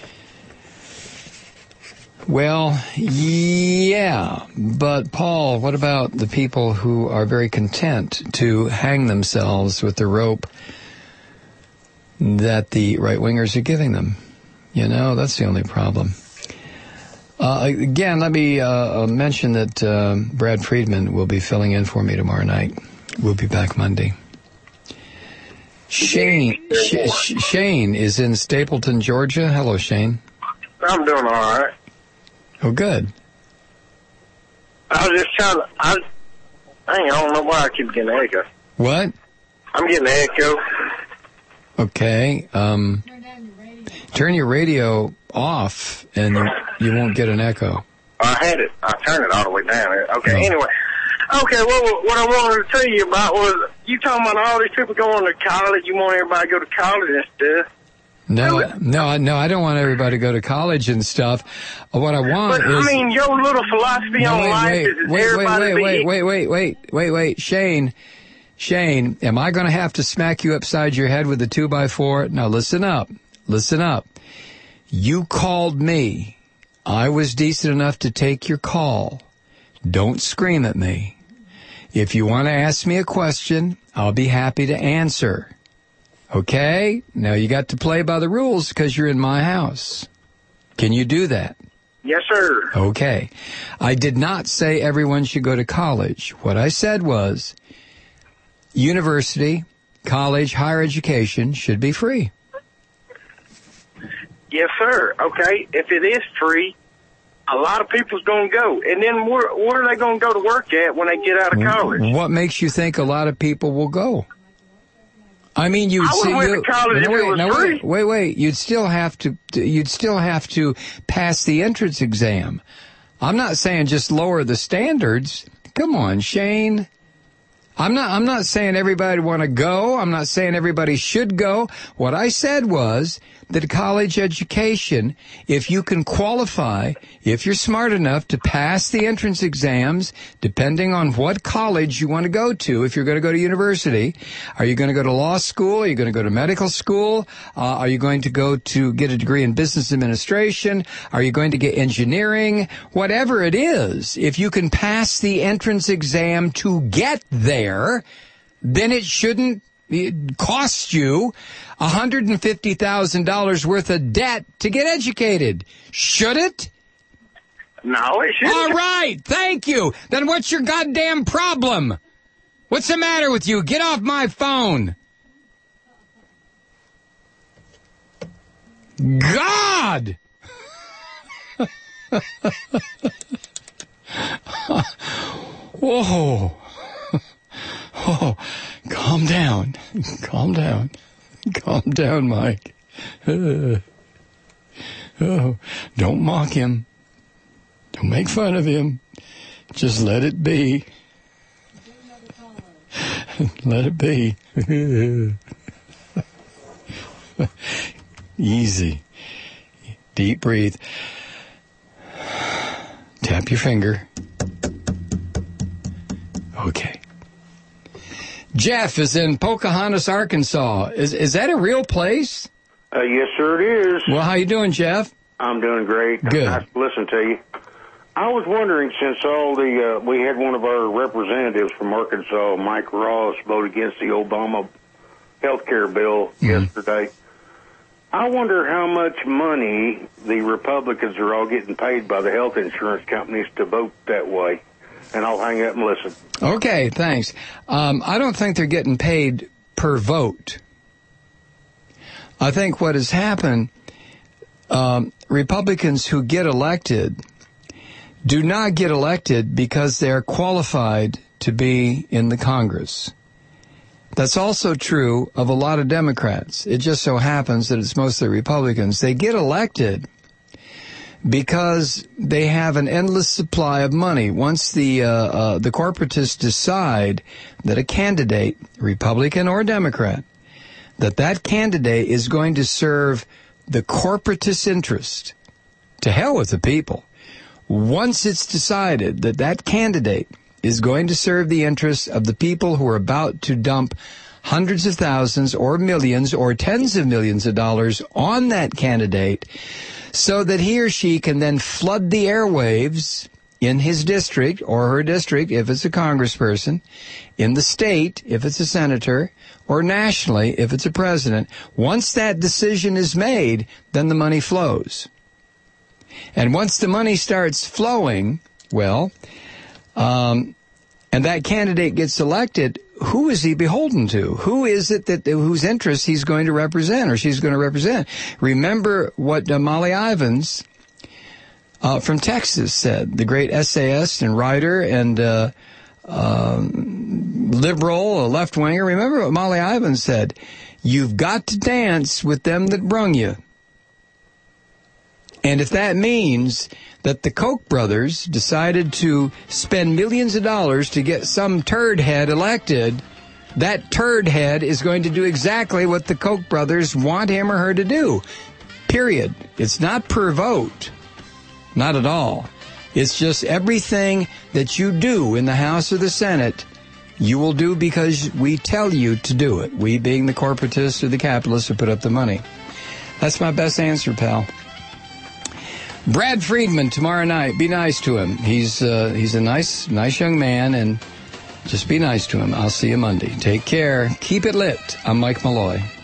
Well, yeah, but Paul, what about the people who are very content to hang themselves with the rope that the right-wingers are giving them? You know, that's the only problem. Uh, again, let me uh, mention that uh, Brad Friedman will be filling in for me tomorrow night. We'll be back Monday. Shane, Sh- Sh- Shane is in Stapleton, Georgia. Hello, Shane. I'm doing all right. Oh, good. I was just trying to, I, dang, I don't know why I keep getting an echo. What? I'm getting an echo. Okay. Um, turn your radio off, and you, you won't get an echo. I had it. I turned it all the way down. Okay, Oh. anyway. Okay, well, what I wanted to tell you about was, you talking about all these people going to college, you want everybody to go to college and stuff. No, no, no, I don't want everybody to go to college and stuff. What I want But, is... I mean, your little philosophy No, on wait, life wait, is, is wait, everybody wait, be wait, wait, wait, wait, wait, wait, wait, Shane, Shane, am I going to have to smack you upside your head with a two by four? Now listen up, listen up. You called me. I was decent enough to take your call. Don't scream at me. If you want to ask me a question, I'll be happy to answer. Okay? Now you got to play by the rules because you're in my house. Can you do that? Yes, sir. Okay. I did not say everyone should go to college. What I said was university, college, higher education should be free. Yes, sir. Okay, if it is free, a lot of people's going to go. And then where, where are they going to go to work at when they get out of college? What makes you think a lot of people will go? I mean, you'd I would've see, went you, to college if no, it wait, was no, free. wait, wait, wait. You'd still have to, you'd still have to pass the entrance exam. I'm not saying just lower the standards. Come on, Shane. I'm not, I'm not saying everybody want to go. I'm not saying everybody should go. What I said was that college education, if you can qualify, if you're smart enough to pass the entrance exams, depending on what college you want to go to, if you're going to go to university, are you going to go to law school? Are you going to go to medical school? Uh, are you going to go to get a degree in business administration? Are you going to get engineering? Whatever it is, if you can pass the entrance exam to get there, then it shouldn't it cost you one hundred fifty thousand dollars worth of debt to get educated. Should it? No, it shouldn't. All right, thank you. Then what's your goddamn problem? What's the matter with you? Get off my phone. God! Whoa. Oh, calm down. Calm down. Calm down, Mike. Uh, oh, don't mock him. Don't make fun of him. Just let it be. Let it be. Easy. Deep breathe. Tap your finger. Okay. Jeff is in Pocahontas, Arkansas. Is is that a real place? Uh, yes, sir, it is. Well, how you doing, Jeff? I'm doing great. Good. Nice to listen to you. I was wondering, since all the uh, we had one of our representatives from Arkansas, Mike Ross, vote against the Obama health care bill Mm-hmm. yesterday. I wonder how much money the Republicans are all getting paid by the health insurance companies to vote that way. And I'll hang up and listen. Okay, thanks. Um, I don't think they're getting paid per vote. I think what has happened, um, Republicans who get elected do not get elected because they're qualified to be in the Congress. That's also true of a lot of Democrats. It just so happens that it's mostly Republicans. They get elected because they have an endless supply of money. Once the uh, uh, the corporatists decide that a candidate, Republican or Democrat, that that candidate is going to serve the corporatist interest, to hell with the people. Once it's decided that that candidate is going to serve the interests of the people who are about to dump hundreds of thousands or millions or tens of millions of dollars on that candidate so that he or she can then flood the airwaves in his district or her district if it's a congressperson, in the state if it's a senator, or nationally if it's a president. Once that decision is made, then the money flows. And once the money starts flowing, well, um, and that candidate gets elected, who is he beholden to? Who is it that whose interests he's going to represent or she's going to represent? Remember what uh, Molly Ivins uh, from Texas said, the great essayist and writer and uh, um, liberal, a left-winger. Remember what Molly Ivins said? You've got to dance with them that brung you. And if that means that the Koch brothers decided to spend millions of dollars to get some turd head elected, that turd head is going to do exactly what the Koch brothers want him or her to do. Period. It's not per vote. Not at all. It's just everything that you do in the House or the Senate, you will do because we tell you to do it. We being the corporatists or the capitalists who put up the money. That's my best answer, pal. Brad Friedman tomorrow night. Be nice to him. He's uh, he's a nice nice young man, and just be nice to him. I'll see you Monday. Take care. Keep it lit. I'm Mike Malloy.